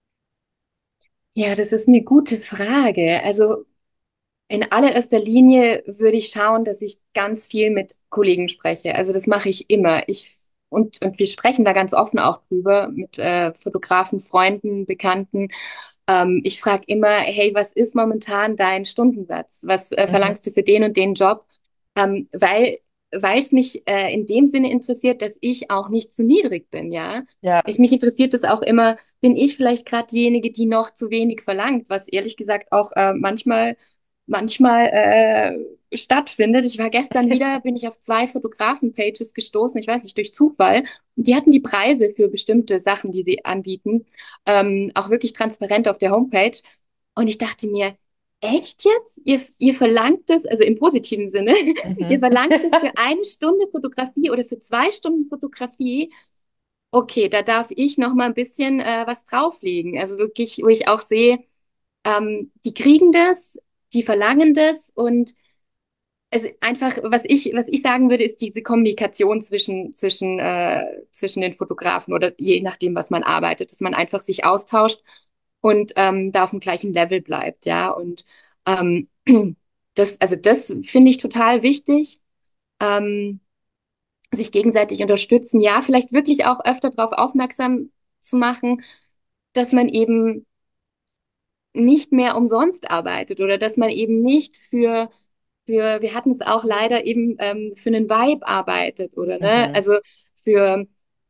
Ja, das ist eine gute Frage. Also in allererster Linie würde ich schauen, dass ich ganz viel mit Kollegen spreche. Also das mache ich immer. Ich und, und wir sprechen da ganz offen auch drüber mit äh, Fotografen, Freunden, Bekannten. Ähm, ich frage immer, hey, was ist momentan dein Stundensatz? Was äh, Mhm. verlangst du für den und den Job? Ähm, weil weil es mich äh, in dem Sinne interessiert, dass ich auch nicht zu niedrig bin, ja. Ja, Ich, mich interessiert es auch immer, bin ich vielleicht gerade diejenige, die noch zu wenig verlangt, was ehrlich gesagt auch äh, manchmal manchmal äh, stattfindet. Ich war gestern wieder, bin ich auf zwei Fotografen-Pages gestoßen, ich weiß nicht, durch Zufall. Und die hatten die Preise für bestimmte Sachen, die sie anbieten, ähm, auch wirklich transparent auf der Homepage. Und ich dachte mir, echt jetzt? Ihr, ihr verlangt es, also im positiven Sinne, ihr mhm. verlangt es für eine Stunde Fotografie oder für zwei Stunden Fotografie. Okay, da darf ich noch mal ein bisschen äh, was drauflegen. Also wirklich, wo ich auch sehe, ähm, die kriegen das, die verlangen das und es einfach, was ich, was ich sagen würde, ist diese Kommunikation zwischen, zwischen, äh, zwischen den Fotografen oder je nachdem, was man arbeitet, dass man einfach sich austauscht und ähm, da auf dem gleichen Level bleibt, ja. Und ähm, das, also das finde ich total wichtig, ähm, sich gegenseitig unterstützen, ja, vielleicht wirklich auch öfter darauf aufmerksam zu machen, dass man eben nicht mehr umsonst arbeitet oder dass man eben nicht für, für wir hatten es auch leider eben ähm, für einen Vibe arbeitet oder ne, Mhm. also für,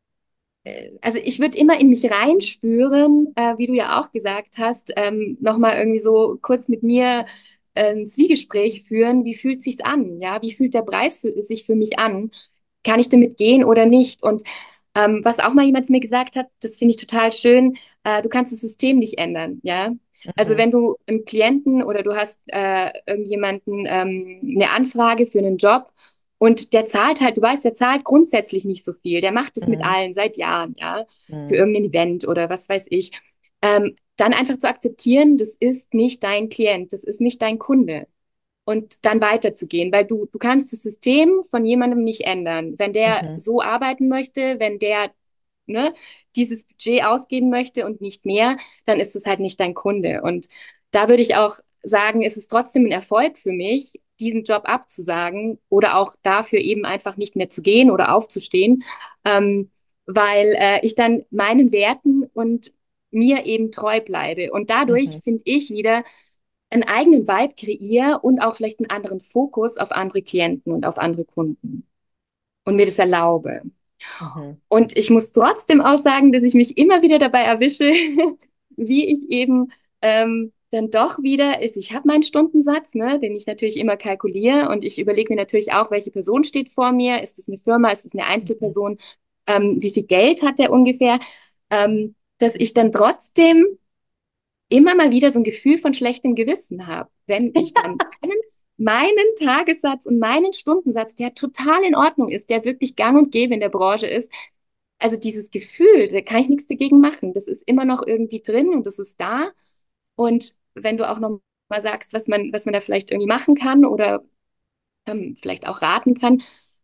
äh, also ich würde immer in mich reinspüren, äh, wie du ja auch gesagt hast, ähm, nochmal irgendwie so kurz mit mir äh, ein Zwiegespräch führen, wie fühlt sich's an, ja, wie fühlt der Preis für, sich für mich an, kann ich damit gehen oder nicht und ähm, was auch mal jemand zu mir gesagt hat, das finde ich total schön, äh, du kannst das System nicht ändern, ja. Also Mhm. wenn du einen Klienten oder du hast äh, irgendjemanden ähm, eine Anfrage für einen Job und der zahlt halt, du weißt, der zahlt grundsätzlich nicht so viel, der macht es mit Mhm. allen seit Jahren, ja, für Mhm. irgendein Event oder was weiß ich. Ähm, dann einfach zu akzeptieren, das ist nicht dein Klient, das ist nicht dein Kunde und dann weiterzugehen, weil du, du kannst das System von jemandem nicht ändern. Wenn der Mhm. so arbeiten möchte, wenn der ne, dieses Budget ausgeben möchte und nicht mehr, dann ist es halt nicht dein Kunde. Und da würde ich auch sagen, ist es trotzdem ein Erfolg für mich, diesen Job abzusagen oder auch dafür eben einfach nicht mehr zu gehen oder aufzustehen, ähm, weil äh, ich dann meinen Werten und mir eben treu bleibe. Und dadurch Mhm. finde ich wieder einen eigenen Vibe kreiere und auch vielleicht einen anderen Fokus auf andere Klienten und auf andere Kunden und mir das erlaube. Mhm. Und ich muss trotzdem auch sagen, dass ich mich immer wieder dabei erwische, wie ich eben ähm, dann doch wieder ist, ich habe meinen Stundensatz, ne, den ich natürlich immer kalkuliere und ich überlege mir natürlich auch, welche Person steht vor mir, ist es eine Firma, ist es eine Mhm. Einzelperson, ähm, wie viel Geld hat der ungefähr, ähm, dass ich dann trotzdem immer mal wieder so ein Gefühl von schlechtem Gewissen habe, wenn ich dann meinen, meinen Tagessatz und meinen Stundensatz, der total in Ordnung ist, der wirklich gang und gäbe in der Branche ist, also dieses Gefühl, da kann ich nichts dagegen machen. Das ist immer noch irgendwie drin und das ist da. Und wenn du auch noch mal sagst, was man, was man da vielleicht irgendwie machen kann oder ähm, vielleicht auch raten kann,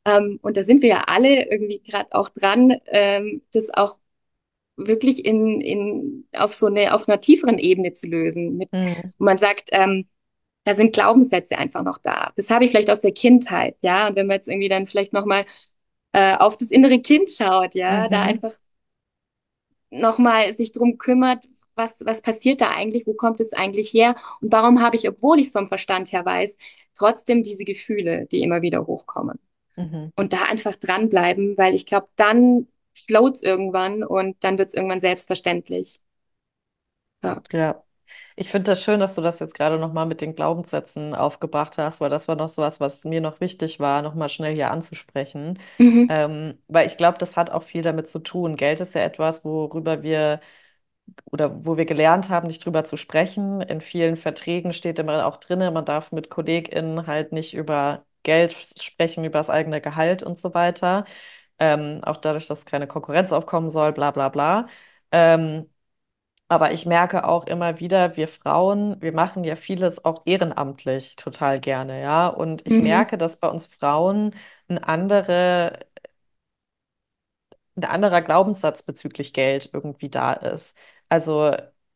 Ähm, und da sind wir ja alle irgendwie gerade auch dran, ähm, das auch wirklich in, in, auf so eine, auf einer tieferen Ebene zu lösen. Mit, Mhm. wo man sagt, ähm, da sind Glaubenssätze einfach noch da. Das habe ich vielleicht aus der Kindheit, ja. Und wenn man jetzt irgendwie dann vielleicht nochmal äh, auf das innere Kind schaut, ja, da Mhm. einfach nochmal sich drum kümmert, was, was passiert da eigentlich, wo kommt es eigentlich her und warum habe ich, obwohl ich es vom Verstand her weiß, trotzdem diese Gefühle, die immer wieder hochkommen. Mhm. Und da einfach dranbleiben, weil ich glaube, dann floats irgendwann und dann wird es irgendwann selbstverständlich. Ja. Ja. Ich finde das schön, dass du das jetzt gerade nochmal mit den Glaubenssätzen aufgebracht hast, weil das war noch so was, was mir noch wichtig war, nochmal schnell hier anzusprechen. Mhm. Ähm, weil ich glaube, das hat auch viel damit zu tun. Geld ist ja etwas, worüber wir oder wo wir gelernt haben, nicht drüber zu sprechen. In vielen Verträgen steht immer auch drin, man darf mit KollegInnen halt nicht über Geld sprechen, über das eigene Gehalt und so weiter. Ähm, auch dadurch, dass keine Konkurrenz aufkommen soll, bla bla bla. Ähm, aber ich merke auch immer wieder, wir Frauen, wir machen ja vieles auch ehrenamtlich total gerne, ja. Und ich Mhm. merke, dass bei uns Frauen ein andere, ein anderer Glaubenssatz bezüglich Geld irgendwie da ist. Also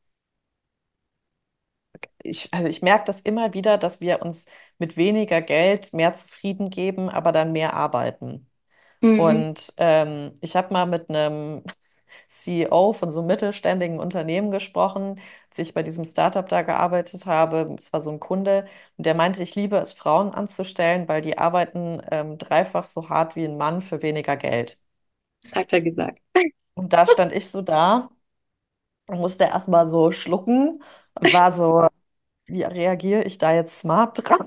ich, also ich merke das immer wieder, dass wir uns mit weniger Geld mehr zufrieden geben, aber dann mehr arbeiten. Mhm. Und ähm, ich habe mal mit einem C E O von so einem mittelständigen Unternehmen gesprochen, als ich bei diesem Startup da gearbeitet habe. Es war so ein Kunde und der meinte, ich liebe es, Frauen anzustellen, weil die arbeiten ähm, dreifach so hart wie ein Mann für weniger Geld. Das hat er gesagt. Und da stand ich so da und musste erstmal so schlucken und war so, wie reagiere ich da jetzt smart drauf?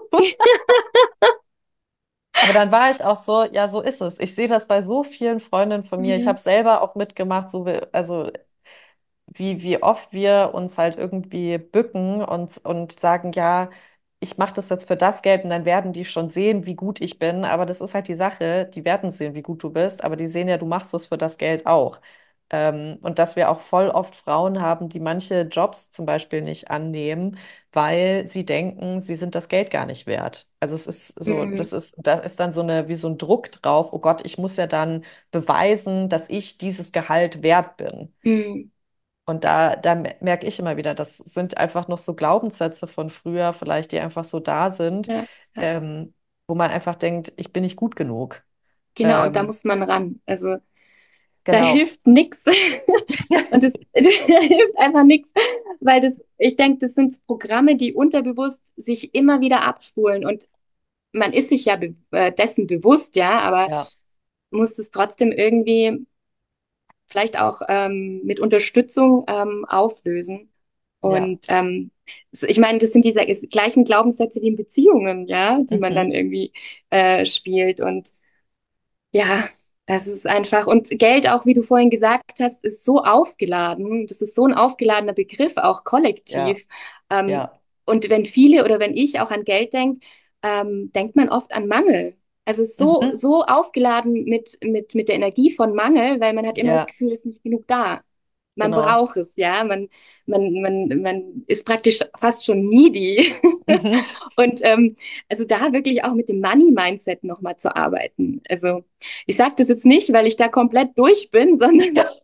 Aber dann war ich auch so, ja, so ist es. Ich sehe das bei so vielen Freundinnen von mir. Ich Mhm. habe selber auch mitgemacht, so, wie- also wie, wie oft wir uns halt irgendwie bücken und, und sagen, ja, ich mache das jetzt für das Geld und dann werden die schon sehen, wie gut ich bin. Aber das ist halt die Sache, die werden sehen, wie gut du bist, aber die sehen ja, du machst das für das Geld auch. Ähm, und dass wir auch voll oft Frauen haben, die manche Jobs zum Beispiel nicht annehmen, weil sie denken, sie sind das Geld gar nicht wert. Also es ist so, Mhm. das ist, da ist dann so eine, wie so ein Druck drauf, oh Gott, ich muss ja dann beweisen, dass ich dieses Gehalt wert bin. Mhm. Und da, da merke ich immer wieder, das sind einfach noch so Glaubenssätze von früher, vielleicht, die einfach so da sind, Ja, ja. ähm, wo man einfach denkt, ich bin nicht gut genug. Genau, und da Ähm, muss man ran. Also da genau. hilft nix. Und es da hilft einfach nix, weil das, ich denke, das sind Programme, die unterbewusst sich immer wieder abspulen. Und man ist sich ja be äh, dessen bewusst, ja, aber Ja, muss es trotzdem irgendwie vielleicht auch ähm, mit Unterstützung ähm, auflösen. ja. Und ähm, so- ich meine, das sind diese gleichen Glaubenssätze wie in Beziehungen, ja, die man Mhm. dann irgendwie äh, spielt. Und ja, das ist einfach, und Geld auch, wie du vorhin gesagt hast, ist so aufgeladen. Das ist so ein aufgeladener Begriff, auch Ja, kollektiv. Ähm, ja. und wenn viele oder wenn ich auch an Geld denke, ähm, denkt man oft an Mangel. Also es ist so, Mhm. so aufgeladen mit, mit, mit der Energie von Mangel, weil man hat immer das Ja, Gefühl, es ist nicht genug da. Man genau. braucht es, ja. Man, man, man, man ist praktisch fast schon needy. Mhm. Und ähm, also da wirklich auch mit dem Money-Mindset nochmal zu arbeiten. Also ich sage das jetzt nicht, weil ich da komplett durch bin, sondern, Ja,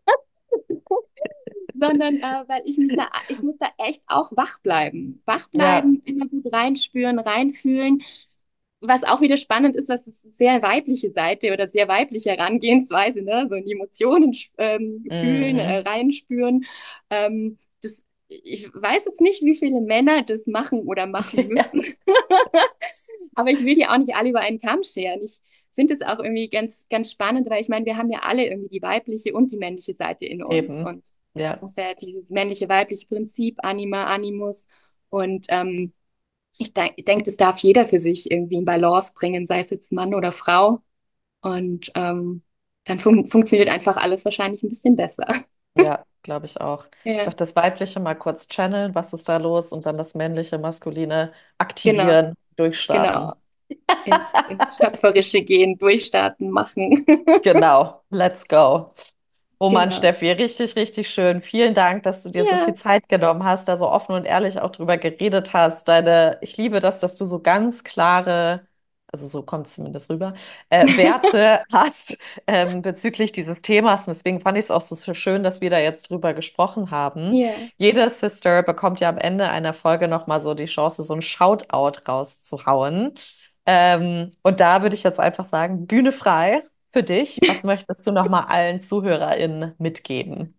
sondern äh, weil ich mich da, ich muss da echt auch wach bleiben. Wach ja, bleiben, immer gut reinspüren, reinfühlen. Was auch wieder spannend ist, dass es sehr weibliche Seite oder sehr weibliche Herangehensweise, ne? So in die Emotionen ähm, fühlen, äh, mhm. reinspüren. Ähm, das, ich weiß jetzt nicht, wie viele Männer das machen oder machen Ja, müssen. Aber ich will die auch nicht alle über einen Kamm scheren. Ich finde es auch irgendwie ganz, ganz spannend, weil ich meine, wir haben ja alle irgendwie die weibliche und die männliche Seite in uns. eben. Und Ja, das ist ja dieses männliche-weibliche Prinzip, Anima, Animus. Und ähm, ich de denke, das darf jeder für sich irgendwie in Balance bringen, sei es jetzt Mann oder Frau. Und ähm, dann fun funktioniert einfach alles wahrscheinlich ein bisschen besser. ja, glaube ich auch. Ich Ja, sag das Weibliche mal kurz channeln, was ist da los? Und dann das Männliche, Maskuline genau, aktivieren, genau. durchstarten. Ins, ins Schöpferische gehen, durchstarten, machen. Genau, let's go. Oh Mann, Genau. Steffi, richtig, richtig schön. Vielen Dank, dass du dir so viel Ja, Zeit genommen hast, da so offen und ehrlich auch drüber geredet hast. Deine, ich liebe das, dass du so ganz klare also so kommt es zumindest rüber, äh, Werte hast ähm, bezüglich dieses Themas. Und deswegen fand ich es auch so schön, dass wir da jetzt drüber gesprochen haben. Ja. Jede Sister bekommt ja am Ende einer Folge nochmal so die Chance, so ein Shoutout rauszuhauen. Ähm, und da würde ich jetzt einfach sagen, Bühne frei für dich. Was möchtest du nochmal allen ZuhörerInnen mitgeben?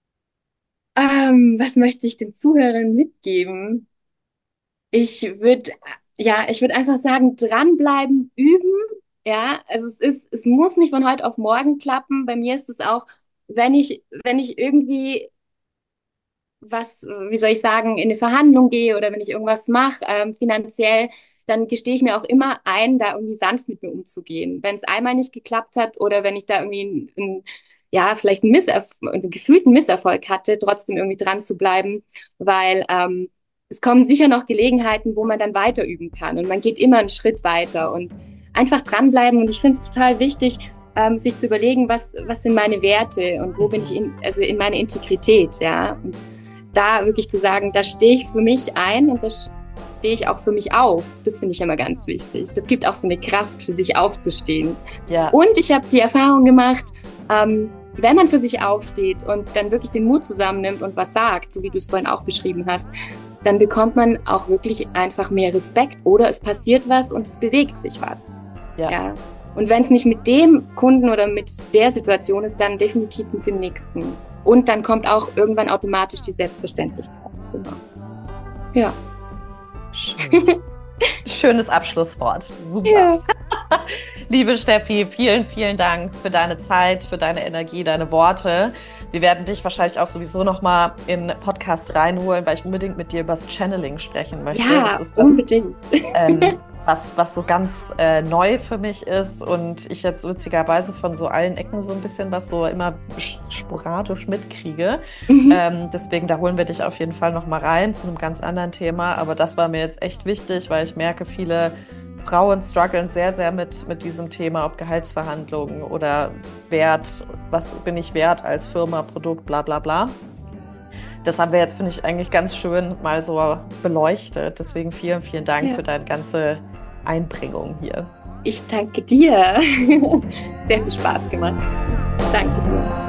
Ähm, was möchte ich den Zuhörern mitgeben? Ich würde, ja, ich würde einfach sagen, dranbleiben, üben. Ja, also es ist, es muss nicht von heute auf morgen klappen. Bei mir ist es auch, wenn ich, wenn ich irgendwie was, wie soll ich sagen, in eine Verhandlung gehe oder wenn ich irgendwas mache, ähm, finanziell, dann gestehe ich mir auch immer ein, da irgendwie sanft mit mir umzugehen. Wenn es einmal nicht geklappt hat oder wenn ich da irgendwie ein, ein, ja, vielleicht einen, Misserf einen gefühlten Misserfolg hatte, trotzdem irgendwie dran zu bleiben, weil ähm, es kommen sicher noch Gelegenheiten, wo man dann weiter üben kann und man geht immer einen Schritt weiter und einfach dranbleiben. Und ich finde es total wichtig, ähm, sich zu überlegen, was, was sind meine Werte und wo bin ich in, also in meine Integrität, ja. Und da wirklich zu sagen, da stehe ich für mich ein und da stehe ich auch für mich auf. Das finde ich immer ganz wichtig. Das gibt auch so eine Kraft, für sich aufzustehen. Ja. Und ich habe die Erfahrung gemacht, ähm, wenn man für sich aufsteht und dann wirklich den Mut zusammennimmt und was sagt, so wie du es vorhin auch beschrieben hast, dann bekommt man auch wirklich einfach mehr Respekt oder es passiert was und es bewegt sich was. Ja. Ja. Und wenn es nicht mit dem Kunden oder mit der Situation ist, dann definitiv mit dem nächsten. Und dann kommt auch irgendwann automatisch die Selbstverständlichkeit. Genau. Ja. Schön. Schönes Abschlusswort. Super. Ja. Liebe Steffi, vielen, vielen Dank für deine Zeit, für deine Energie, deine Worte. Wir werden dich wahrscheinlich auch sowieso nochmal in den Podcast reinholen, weil ich unbedingt mit dir über das Channeling sprechen möchte. Ja, das ist das, unbedingt. Ähm, was, was so ganz äh, neu für mich ist und ich jetzt witzigerweise von so allen Ecken so ein bisschen was so immer sporadisch mitkriege. Mhm. Ähm, deswegen, da holen wir dich auf jeden Fall nochmal rein zu einem ganz anderen Thema. Aber das war mir jetzt echt wichtig, weil ich merke, viele Frauen strugglen sehr, sehr mit, mit diesem Thema, ob Gehaltsverhandlungen oder Wert, was bin ich wert als Firma, Produkt, bla bla bla. Das haben wir jetzt, finde ich, eigentlich ganz schön mal so beleuchtet. Deswegen vielen, vielen Dank Ja. für deine ganze Einbringung hier. Ich danke dir. Sehr viel Spaß gemacht. Danke dir.